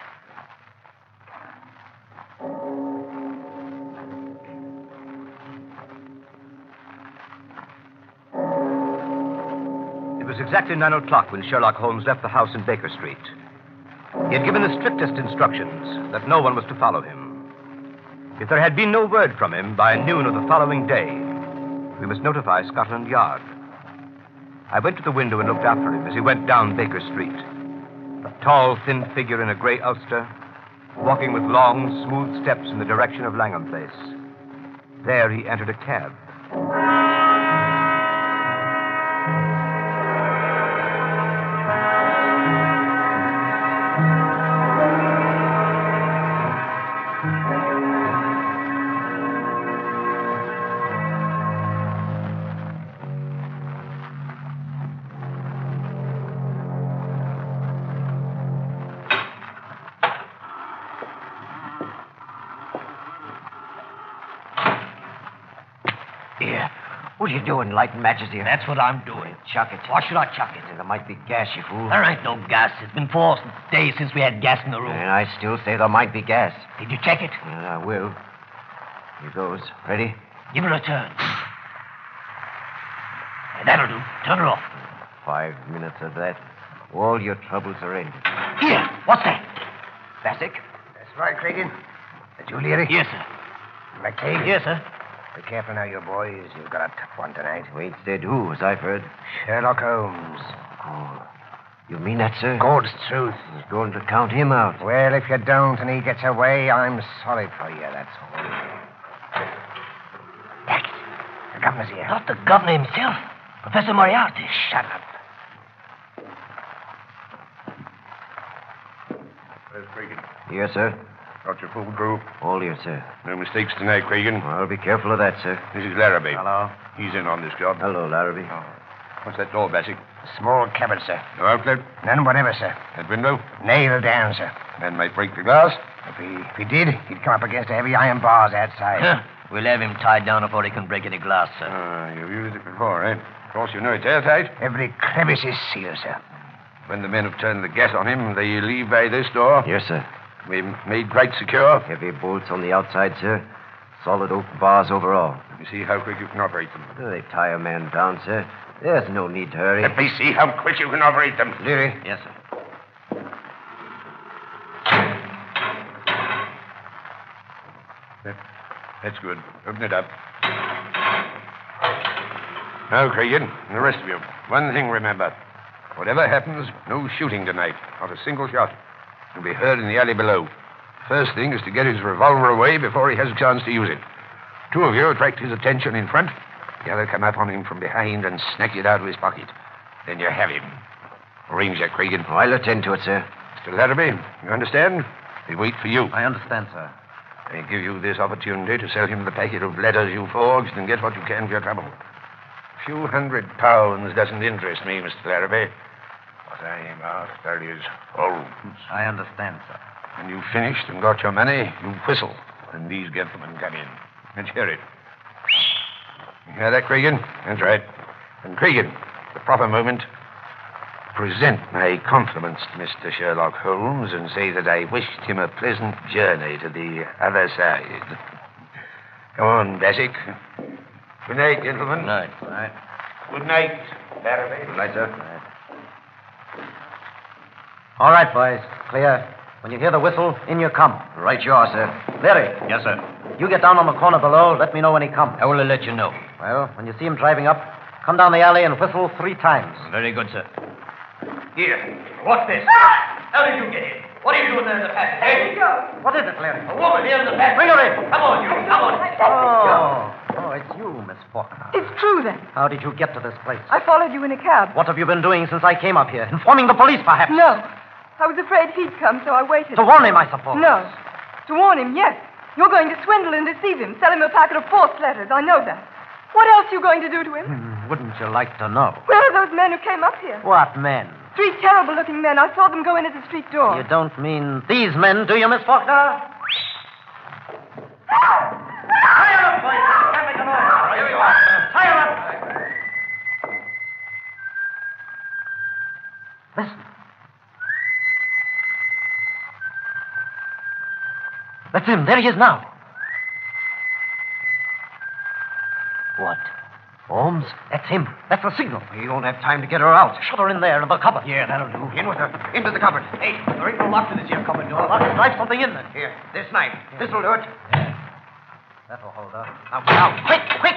It was exactly nine o'clock when Sherlock Holmes left the house in Baker Street. He had given the strictest instructions that no one was to follow him. If there had been no word from him by noon of the following day, we must notify Scotland Yard. I went to the window and looked after him as he went down Baker Street. A tall, thin figure in a gray ulster, walking with long, smooth steps in the direction of Langham Place. There he entered a cab. What are you doing, lighting matches here? That's what I'm doing. Chuck it. Why should I chuck it? There might be gas, you fool. There ain't no gas. It's been four days since we had gas in the room. And I still say there might be gas. Did you check it? Well, I will. Here goes. Ready? Give it a turn. That'll do. Turn her off. Five minutes of that. All your troubles are ended. Here. What's that? Bassick? That's right, Cregan. That you, Leary? Yes, sir. McCabe? Yes, sir. Be careful now, you boys. You've got a tough one tonight. Wait, said who, as I've heard? Sherlock Holmes. Oh, you mean that, sir? God's truth. He's going to count him out. Well, if you don't and he gets away, I'm sorry for you, that's all. Back. The governor's here. Not the governor himself. Professor Moriarty. Shut up. Where's Cregan? Yes, sir. Got your full crew? All here, sir. No mistakes tonight, Cregan. Well, I'll be careful of that, sir. This is Larrabee. Hello. He's in on this job. Hello, Larrabee. Oh. What's that door, Bassick? Small cupboard, sir. No outlet? None whatever, sir. That window? Nailed down, sir. Man might break the glass. If he, if he did, he'd come up against the heavy iron bars outside. Huh. We'll have him tied down before he can break any glass, sir. Ah, you've used it before, eh? Of course, you know it's airtight. Every crevice is sealed, sir. When the men have turned the gas on him, they leave by this door. Yes, sir. We've made quite secure. Heavy bolts on the outside, sir. Solid oak bars over all. Let me see how quick you can operate them. They tie a man down, sir. There's no need to hurry. Let me see how quick you can operate them. Leary. Yes, sir. That, that's good. Open it up. Now, Cregan, and the rest of you, one thing remember. Whatever happens, no shooting tonight. Not a single shot. You'll be heard in the alley below. First thing is to get his revolver away before he has a chance to use it. Two of you attract his attention in front. The other come up on him from behind and snatch it out of his pocket. Then you have him. Arrange that, Cregan. Oh, I'll attend to it, sir. Mister Larrabee, you understand? They wait for you. I understand, sir. They give you this opportunity to sell him the packet of letters you forged and get what you can for your trouble. A few hundred pounds doesn't interest me, Mister Larrabee. What I'm after is Holmes. I understand, sir. When you've finished and got your money, you whistle, and these gentlemen come in. Let's hear it. You hear that, Cregan? That's right. And Cregan, the proper moment, present my compliments to Mister Sherlock Holmes and say that I wished him a pleasant journey to the other side. Come on, Bassick. Good night, gentlemen. Good night. Good night. Good night, Larrabee. Good night, sir. Good night. All right, boys. Clear. When you hear the whistle, in you come. Right you are, sir. Leary. Yes, sir. You get down on the corner below. Let me know when he comes. I will let you know. Well, when you see him driving up, come down the alley and whistle three times. Very good, sir. Here. What's this? How did you get in? What are you doing there in the passage? Hey, Go. What is it, Larry? a woman here in the passage. Bring her in. Come on, you. Come on. Oh, oh, it's you, Miss Faulkner. It's true, then. How did you get to this place? I followed you in a cab. What have you been doing since I came up here? Informing the police, perhaps? No. I was afraid he'd come, so I waited. To warn him, I suppose. No. To warn him, yes. You're going to swindle and deceive him, sell him a packet of forced letters. I know that. What else are you going to do to him? Hmm, wouldn't you like to know? Where are those men who came up here? What men? Three terrible-looking men. I saw them go in at the street door. You don't mean these men, do you, Miss Faulkner? Tie her up, boys. Can't make a noise. Here you are. Tie her up. Listen. That's him. There he is now. What? Holmes? That's him. That's the signal. We won't have time to get her out. Shut her in there in the cupboard. Yeah, that'll do. In with her. Into the cupboard. Hey, there ain't no lock to this here cupboard door. Well, let's drive something in then. Here, this knife. This'll do it. That'll hold her. Now, get out. Quick, quick.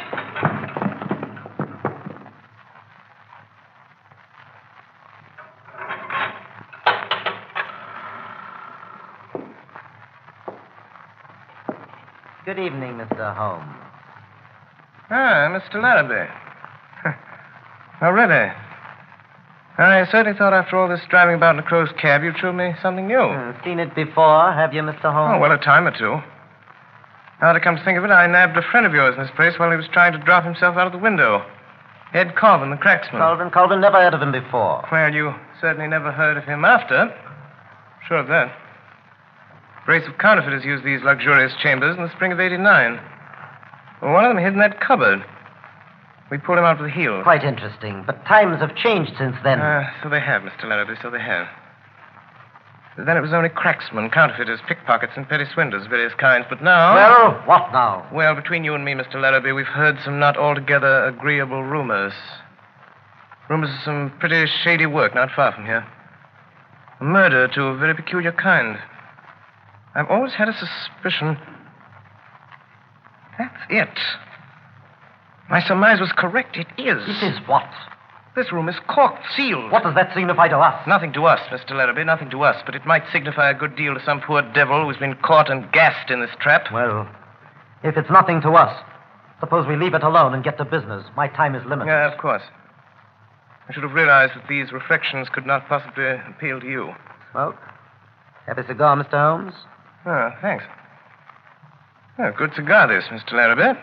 Good evening, Mister Holmes. Ah, Mister Larrabee. Oh, really? I certainly thought after all this driving about in a crow's cab, you'd show me something new. Uh, seen it before, have you, Mister Holmes? Oh, well, a time or two. Now to come to think of it, I nabbed a friend of yours in this place while he was trying to drop himself out of the window. Ed Colvin, the cracksman. Colvin, Colvin, never heard of him before. Well, you certainly never heard of him after. Sure of that. A brace of counterfeiters used these luxurious chambers in the spring of eighty-nine. Well, one of them hid in that cupboard. We pulled him out with the heel. Quite interesting. But times have changed since then. Ah, so they have, Mister Larrabee, so they have. But then it was only cracksmen, counterfeiters, pickpockets, and petty swindlers of various kinds. But now... Well, what now? Well, between you and me, Mister Larrabee, we've heard some not altogether agreeable rumors. Rumors of some pretty shady work not far from here. A murder to a very peculiar kind. I've always had a suspicion... That's it. My surmise was correct. It is. It is what? This room is corked, sealed. What does that signify to us? Nothing to us, Mister Larrabee, nothing to us. But it might signify a good deal to some poor devil who's been caught and gassed in this trap. Well, if it's nothing to us, suppose we leave it alone and get to business. My time is limited. Yeah, of course. I should have realized that these reflections could not possibly appeal to you. Smoke? Have a cigar, Mister Holmes? Oh, thanks. Oh, good cigar, this, Mister Larrabee.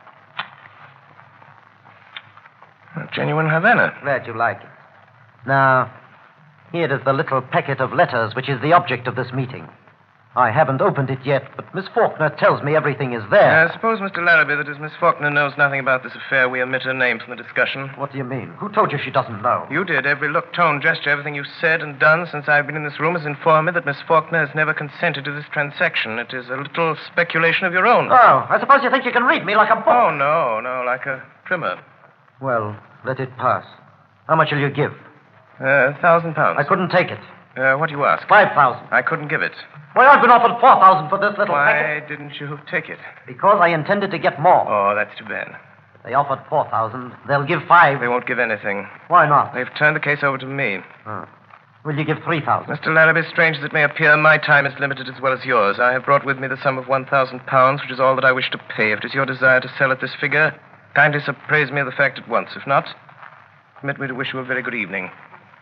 A genuine Havana. Glad you like it. Now, here is the little packet of letters which is the object of this meeting. I haven't opened it yet, but Miss Faulkner tells me everything is there. I suppose, Mister Larrabee, that as Miss Faulkner knows nothing about this affair, we omit her name from the discussion. What do you mean? Who told you she doesn't know? You did. Every look, tone, gesture, everything you've said and done since I've been in this room has informed me that Miss Faulkner has never consented to this transaction. It is a little speculation of your own. Oh, I suppose you think you can read me like a book. Oh, no, no, like a primer. Well, let it pass. How much will you give? Uh, a thousand pounds. I couldn't take it. Uh, what do you ask? Five thousand. I couldn't give it. Why, I've been offered four thousand for this little Why packet. didn't you take it? Because I intended to get more. Oh, that's too bad. If they offered four thousand, they'll give five. They won't give anything. Why not? They've turned the case over to me. Oh. Will you give three thousand? Mister Larrabee, strange as it may appear, my time is limited as well as yours. I have brought with me the sum of one thousand pounds, which is all that I wish to pay. If it is your desire to sell at this figure, kindly appraise me of the fact at once. If not, permit me to wish you a very good evening.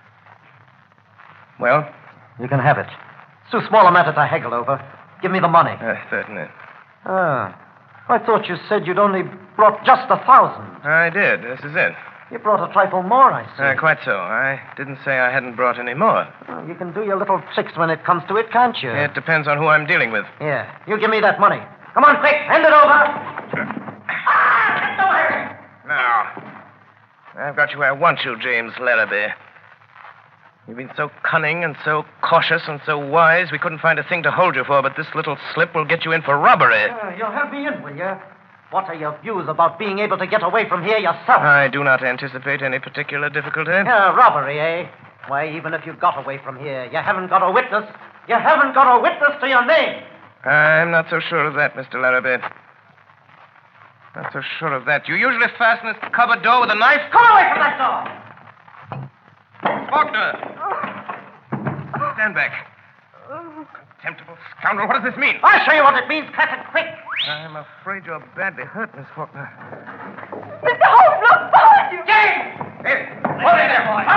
Well? You can have it. It's too small a matter to haggle over. Give me the money. Uh, certainly. Ah. I thought you said you'd only brought just a thousand. I did. This is it. You brought a trifle more, I see. Uh, quite so. I didn't say I hadn't brought any more. Well, you can do your little tricks when it comes to it, can't you? It depends on who I'm dealing with. Here. You give me that money. Come on, quick. Hand it over. Ah, don't hurry. Now, I've got you where I want you, James Larrabee. You've been so cunning and so cautious and so wise, we couldn't find a thing to hold you for, but this little slip will get you in for robbery. Uh, you'll help me in, will you? What are your views about being able to get away from here yourself? I do not anticipate any particular difficulty. Uh, robbery, eh? Why, even if you got away from here, you haven't got a witness. You haven't got a witness to your name. I'm not so sure of that, Mister Larrabee. Not so sure of that. You usually fasten this cupboard door with a knife. Come away from that door! Faulkner! Stand back. Contemptible scoundrel. What does this mean? I'll show you what it means, Crescent, quick. I'm afraid you're badly hurt, Miss Faulkner. Mister Holmes, look behind you! James! Hold it there, boy.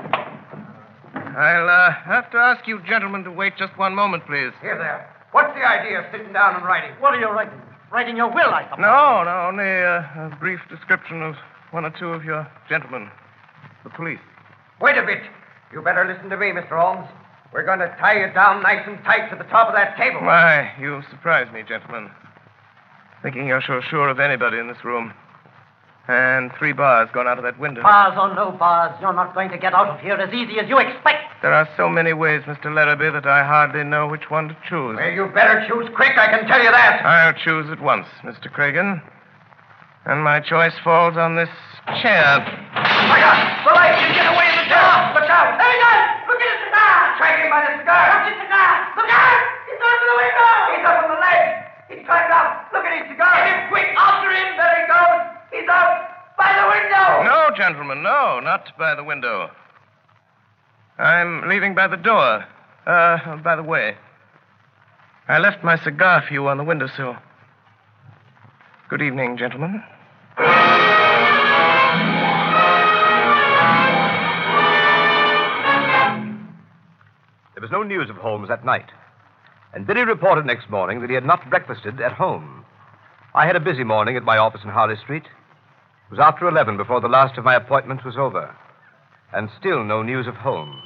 I'll uh, have to ask you gentlemen to wait just one moment, please. Here there. What's the idea of sitting down and writing? What are you writing? Writing your will, I suppose. No, no, only uh, a brief description of one or two of your gentlemen. The police. Wait a bit. You better listen to me, Mister Holmes. We're going to tie you down nice and tight to the top of that table. Why, you surprise me, gentlemen. Thinking you're so sure of anybody in this room. And three bars gone out of that window. Bars or no bars, you're not going to get out of here as easy as you expect. There are so many ways, Mister Larrabee, that I hardly know which one to choose. Well, you better choose quick, I can tell you that. I'll choose at once, Mister Cragen. And my choice falls on this chair. My God! The light! You get away from the door! Look out! There he goes! Look at his cigar! Strike him by the cigar! Watch his cigar! Look out! He's over the window! He's up on the ledge! He's climbed up! Look at his cigar! Get him quick! After him! There he goes! He's out! By the window! No, gentlemen, no, not by the window. I'm leaving by the door. Uh, by the way, I left my cigar for you on the windowsill. Good evening, gentlemen. There was no news of Holmes that night, and Billy reported next morning that he had not breakfasted at home. I had a busy morning at my office in Harley Street. It was after eleven before the last of my appointments was over, and still no news of Holmes.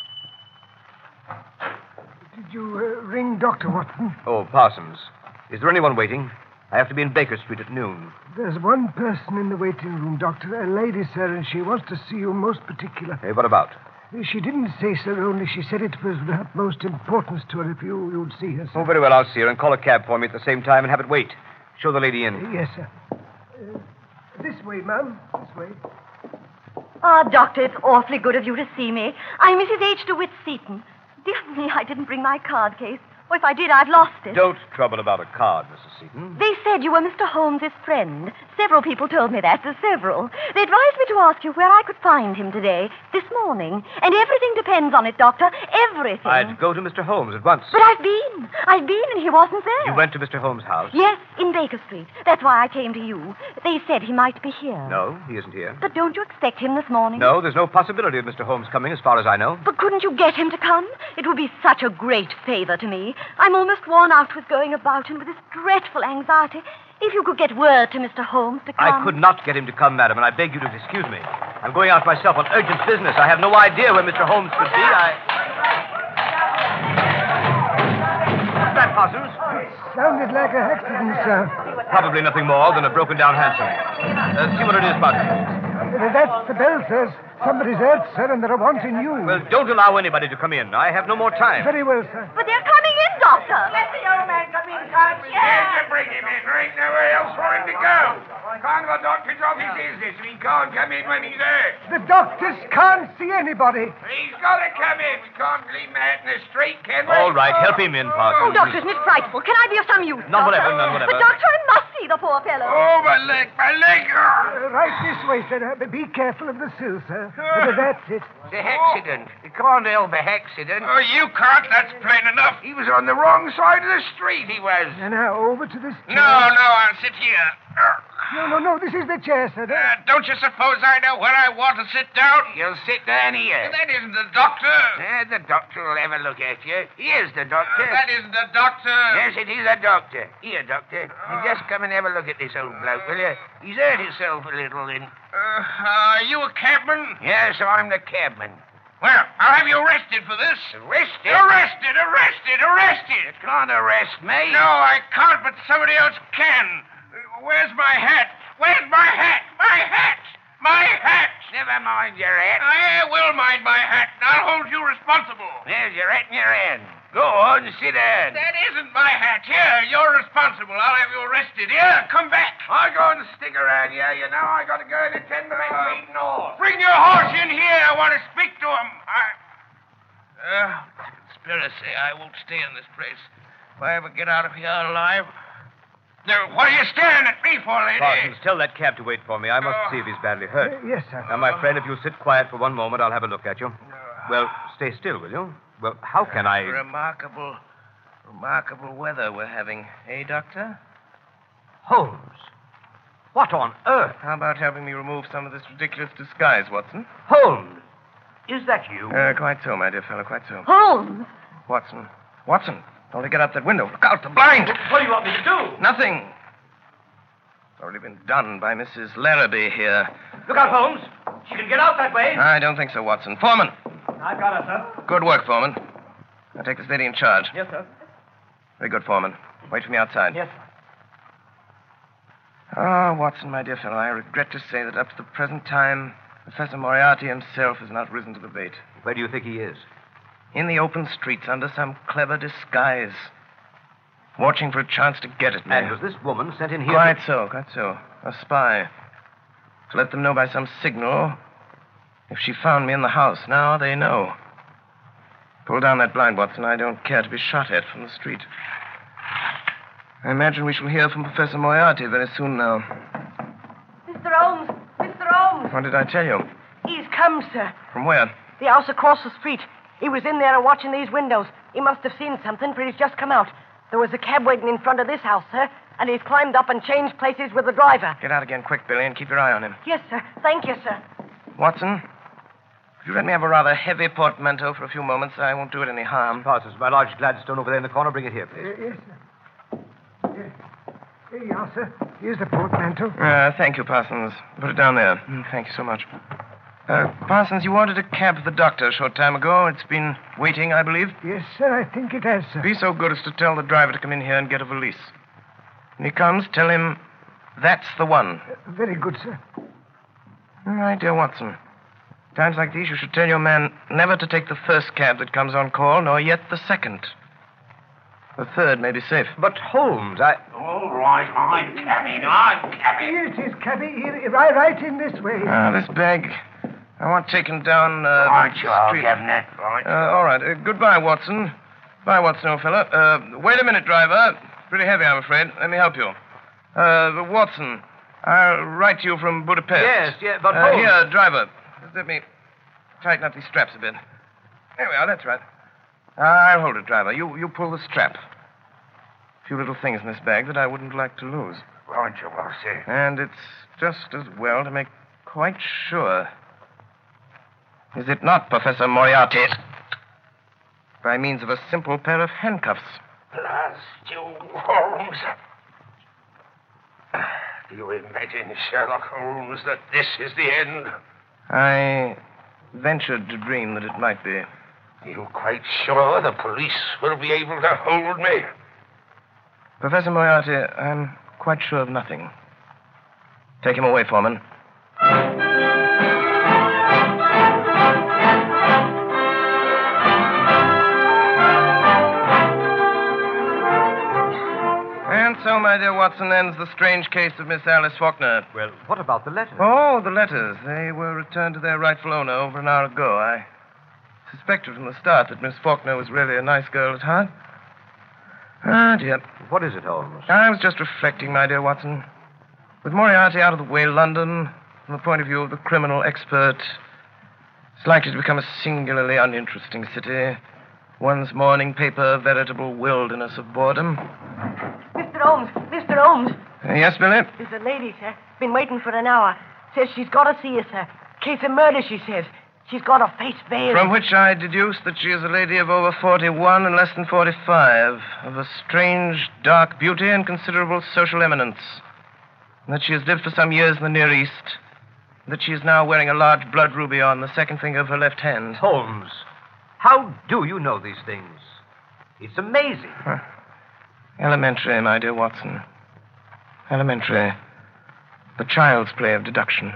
Did you uh, ring Doctor Watson? Oh, Parsons, is there anyone waiting? I have to be in Baker Street at noon. There's one person in the waiting room, Doctor. A lady, sir, and she wants to see you most particular. Hey, what about? She didn't say so, only she said it was of the utmost importance to her if you, you'd see her, sir. Oh, very well, I'll see her and call a cab for me at the same time and have it wait. Show the lady in. Uh, yes, sir. Uh, this way, ma'am. This way. Ah, oh, Doctor, it's awfully good of you to see me. I'm Missus H. DeWitt Seaton. Dear me, I didn't bring my card case. Or if I did, I've lost it. Don't trouble about a card, Missus Seaton. They said you were Mister Holmes's friend. Several people told me that. There's several. They advised me to ask you where I could find him today, this morning. And everything depends on it, Doctor. Everything. I'd go to Mister Holmes at once. But I've been. I've been, and he wasn't there. You went to Mister Holmes' house? Yes, in Baker Street. That's why I came to you. They said he might be here. No, he isn't here. But don't you expect him this morning? No, there's no possibility of Mister Holmes coming, as far as I know. But couldn't you get him to come? It would be such a great favor to me. I'm almost worn out with going about and with this dreadful anxiety. If you could get word to Mister Holmes to come. I could not get him to come, madam, and I beg you to excuse me. I'm going out myself on urgent business. I have no idea where Mister Holmes could be. I... What's that, Parsons? It sounded like an accident, sir. Probably nothing more than a broken-down hansom. Uh, see what it is, Parsons. Uh, that's the bell, sir. Somebody's hurt, sir, and they're wanting you. Well, don't allow anybody to come in. I have no more time. Very well, sir. But they're coming in, Doctor. Let the old man come in, can't you? Yes, you bring him in. There ain't nowhere else for him to go. Kind of a doctor's office is this, and he can't come in when he's hurt. The doctors can't see anybody. He's got to come in. We can't leave him out in the street, can we? All right, help him in, Oh, Parsons. Doctor, isn't it frightful? Can I be of some use, None Doctor? whatever, none whatever. But, Doctor, I must see the poor fellow. Oh, my leg, my leg. Uh, right this way, sir. Uh, be careful of the sill, sir. Uh, that's it. The accident. You can't help a accident. Oh, you can't. That's plain enough. He was on the wrong side of the street, he was. And now over to this chair. No, no, I'll sit here. No, no, no. This is the chair, sir. Uh, don't you suppose I know where I want to sit down? You'll sit down here. That isn't the doctor. Uh, the doctor will have a look at you. He is the doctor. Uh, that isn't the doctor. Yes, it is a doctor. Here, doctor. You just come and have a look at this old bloke, will you? He's hurt himself a little in... Uh, are you a cabman? Yes, I'm the cabman. Well, I'll have you arrested for this. Arrested? Arrested, arrested, arrested. You can't arrest me. No, I can't, but somebody else can. Where's my hat? Where's my hat? My hat! My hat! Never mind your hat. I will mind my hat. I'll hold you responsible. There's your hat in your hand. Go on, sit down. That isn't my hat. Here, you're responsible. I'll have you arrested. Here, come back. I'll go and stick around here. You know, I got to go and attend to my meeting all. Bring your horse in here. I want to speak to him. I... Uh, conspiracy. I won't stay in this place. If I ever get out of here alive... Now, what are you staring at me for, lady? Parsons, tell that cab to wait for me. I must Oh. see if he's badly hurt. Uh, yes, sir. Now, my friend, if you'll sit quiet for one moment, I'll have a look at you. Well, stay still, will you? Well, how can I... Remarkable. Remarkable weather we're having, eh, Doctor? Holmes, what on earth? How about helping me remove some of this ridiculous disguise, Watson? Holmes, is that you? Uh, quite so, my dear fellow, quite so. Holmes! Watson, Watson, don't let get out that window. Look out, the blind! What do you want me to do? Nothing. It's already been done by Missus Larrabee here. Look out, Holmes. She can get out that way. I don't think so, Watson. Foreman. I've got her, sir. Good work, Foreman. Now take this lady in charge. Yes, sir. Very good, Foreman. Wait for me outside. Yes, sir. Ah, Watson, my dear fellow, I regret to say that up to the present time, Professor Moriarty himself has not risen to the bait. Where do you think he is? In the open streets, under some clever disguise. Watching for a chance to get at me. And was this woman sent in here? Quite to... so, quite so. A spy. To let them know by some signal if she found me in the house. Now they know. Pull down that blind, Watson. I don't care to be shot at from the street. I imagine we shall hear from Professor Moriarty very soon now. Mister Holmes! Mister Holmes! What did I tell you? He's come, sir. From where? The house across the street. He was in there watching these windows. He must have seen something, for he's just come out. There was a cab waiting in front of this house, sir, and he's climbed up and changed places with the driver. Get out again quick, Billy, and keep your eye on him. Yes, sir. Thank you, sir. Watson, if you let me have a rather heavy portmanteau for a few moments, I won't do it any harm. Parsons, my large Gladstone over there in the corner. Bring it here, please. Uh, yes, sir. Yes. Here you are, sir. Here's the portmanteau. Uh, thank you, Parsons. Put it down there. Mm, thank you so much. Uh, Parsons, you ordered a cab for the doctor a short time ago. It's been waiting, I believe. Yes, sir. I think it has, sir. Be so good as to tell the driver to come in here and get a valise. When he comes, tell him that's the one. Uh, very good, sir. My dear Watson, times like these, you should tell your man never to take the first cab that comes on call, nor yet the second. The third may be safe. But, Holmes, I... All right, I'm coming. I'm coming. Here it is, cabby. Here, right, right in this way. Ah, this bag. I want taken down, uh... Right, you are, street. Governor. Right. Uh, all right. Uh, goodbye, Watson. Bye, Watson, old fellow. Uh, wait a minute, driver. Pretty heavy, I'm afraid. Let me help you. Uh, Watson, I'll write to you from Budapest. Yes, yeah, but Uh, Holmes... here, driver. Just let me tighten up these straps a bit. There we are, that's right. I'll hold it, driver. You you pull the strap. A few little things in this bag that I wouldn't like to lose. Right, you are, sir. And it's just as well to make quite sure. Is it not, Professor Moriarty? By means of a simple pair of handcuffs. Blast you, Holmes. Do you imagine, Sherlock Holmes, that this is the end? I ventured to dream that it might be. Are you quite sure the police will be able to hold me? Professor Moriarty, I'm quite sure of nothing. Take him away, Foreman. And so, my dear Watson, ends the strange case of Miss Alice Faulkner. Well, what about the letters? Oh, the letters. They were returned to their rightful owner over an hour ago. I suspected from the start that Miss Faulkner was really a nice girl at heart. Ah, dear. What is it, Holmes? I was just reflecting, my dear Watson. With Moriarty out of the way, London, from the point of view of the criminal expert, is likely to become a singularly uninteresting city. One's morning paper, a veritable wilderness of boredom. Mister Holmes! Mister Holmes! Uh, yes, Billy? There's a lady, sir. Been waiting for an hour. Says she's got to see you, sir. Case of murder, she says. She's got her face veiled. From which I deduce that she is a lady of over forty-one and less than forty-five, of a strange, dark beauty and considerable social eminence. And that she has lived for some years in the Near East. And that she is now wearing a large blood ruby on the second finger of her left hand. Holmes, how do you know these things? It's amazing. Huh. Elementary, my dear Watson. Elementary. The child's play of deduction.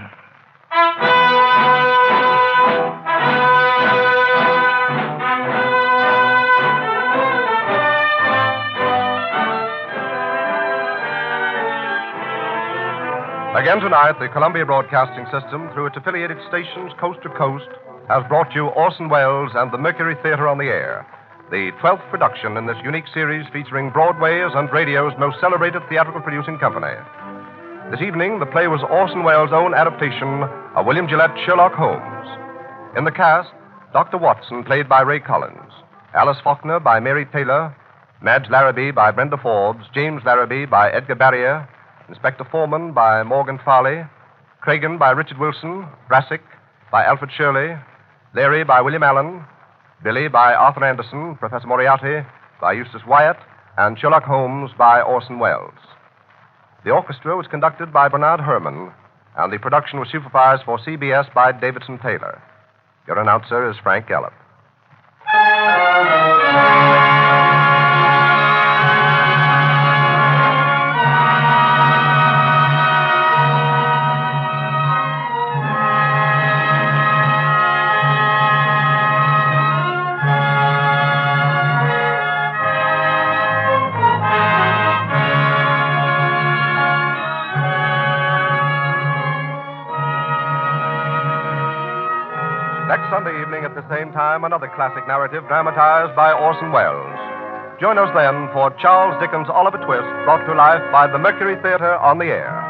Again tonight, the Columbia Broadcasting System, through its affiliated stations coast to coast, has brought you Orson Welles and the Mercury Theater on the Air, the twelfth production in this unique series featuring Broadway's and radio's most celebrated theatrical producing company. This evening, the play was Orson Welles' own adaptation of William Gillette Sherlock Holmes. In the cast, Doctor Watson, played by Ray Collins, Alice Faulkner by Mary Taylor, Madge Larrabee by Brenda Forbes, James Larrabee by Edgar Barrier, Inspector Foreman by Morgan Farley, Cragen by Richard Wilson, Brassic by Alfred Shirley, Leary by William Allen, Billy by Arthur Anderson, Professor Moriarty by Eustace Wyatt, and Sherlock Holmes by Orson Welles. The orchestra was conducted by Bernard Herrmann, and the production was supervised for C B S by Davidson Taylor. Your announcer is Frank Gallup. Next Sunday evening at the same time, another classic narrative dramatized by Orson Welles. Join us then for Charles Dickens' Oliver Twist, brought to life by the Mercury Theater on the air.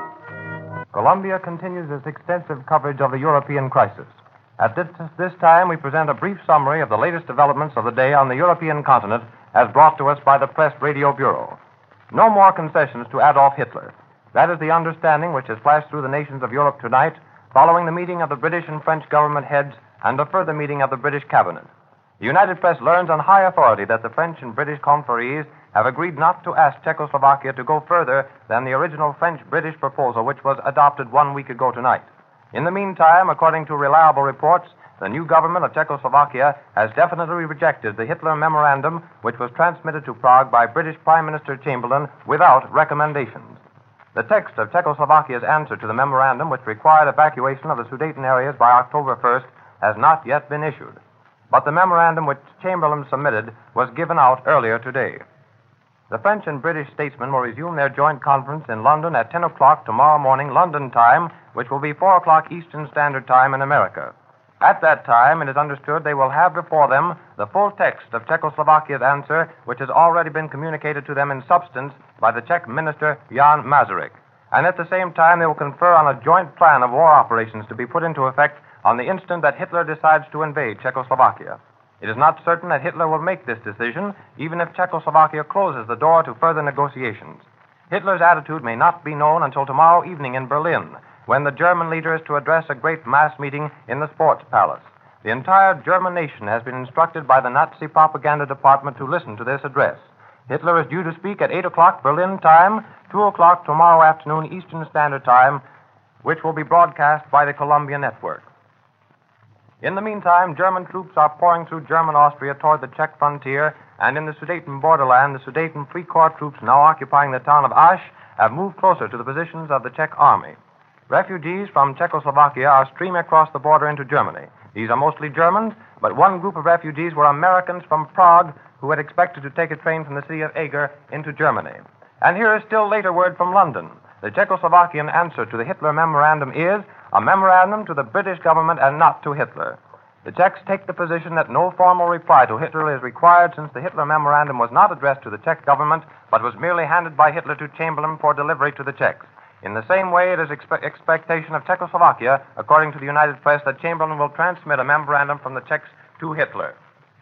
Columbia continues its extensive coverage of the European crisis. At this, this time, we present a brief summary of the latest developments of the day on the European continent as brought to us by the Press Radio Bureau. No more concessions to Adolf Hitler. That is the understanding which has flashed through the nations of Europe tonight, following the meeting of the British and French government heads and a further meeting of the British cabinet. The United Press learns on high authority that the French and British conferees have agreed not to ask Czechoslovakia to go further than the original French-British proposal, which was adopted one week ago tonight. In the meantime, according to reliable reports, the new government of Czechoslovakia has definitely rejected the Hitler memorandum, which was transmitted to Prague by British Prime Minister Chamberlain without recommendations. The text of Czechoslovakia's answer to the memorandum, which required evacuation of the Sudeten areas by October first, has not yet been issued. But the memorandum which Chamberlain submitted was given out earlier today. The French and British statesmen will resume their joint conference in London at ten o'clock tomorrow morning, London time, which will be four o'clock Eastern Standard Time in America. At that time, it is understood they will have before them the full text of Czechoslovakia's answer, which has already been communicated to them in substance by the Czech minister Jan Masaryk. And at the same time, they will confer on a joint plan of war operations to be put into effect on the instant that Hitler decides to invade Czechoslovakia. It is not certain that Hitler will make this decision, even if Czechoslovakia closes the door to further negotiations. Hitler's attitude may not be known until tomorrow evening in Berlin, when the German leader is to address a great mass meeting in the Sports Palace. The entire German nation has been instructed by the Nazi propaganda department to listen to this address. Hitler is due to speak at eight o'clock Berlin time, two o'clock tomorrow afternoon Eastern Standard Time, which will be broadcast by the Columbia Network. In the meantime, German troops are pouring through German Austria toward the Czech frontier, and in the Sudeten borderland, the Sudeten Free Corps troops now occupying the town of Asch have moved closer to the positions of the Czech army. Refugees from Czechoslovakia are streaming across the border into Germany. These are mostly Germans, but one group of refugees were Americans from Prague who had expected to take a train from the city of Eger into Germany. And here is still later word from London. The Czechoslovakian answer to the Hitler memorandum is a memorandum to the British government and not to Hitler. The Czechs take the position that no formal reply to Hitler is required, since the Hitler memorandum was not addressed to the Czech government, but was merely handed by Hitler to Chamberlain for delivery to the Czechs. In the same way, it is expe- expectation of Czechoslovakia, according to the United Press, that Chamberlain will transmit a memorandum from the Czechs to Hitler.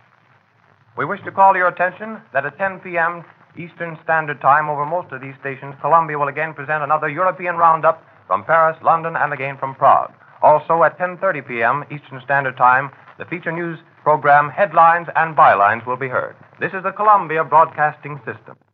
We wish to call your attention that at ten p.m. Eastern Standard Time over most of these stations, Columbia will again present another European roundup from Paris, London, and again from Prague. Also at ten thirty p.m. Eastern Standard Time, the feature news program Headlines and Bylines will be heard. This is the Columbia Broadcasting System.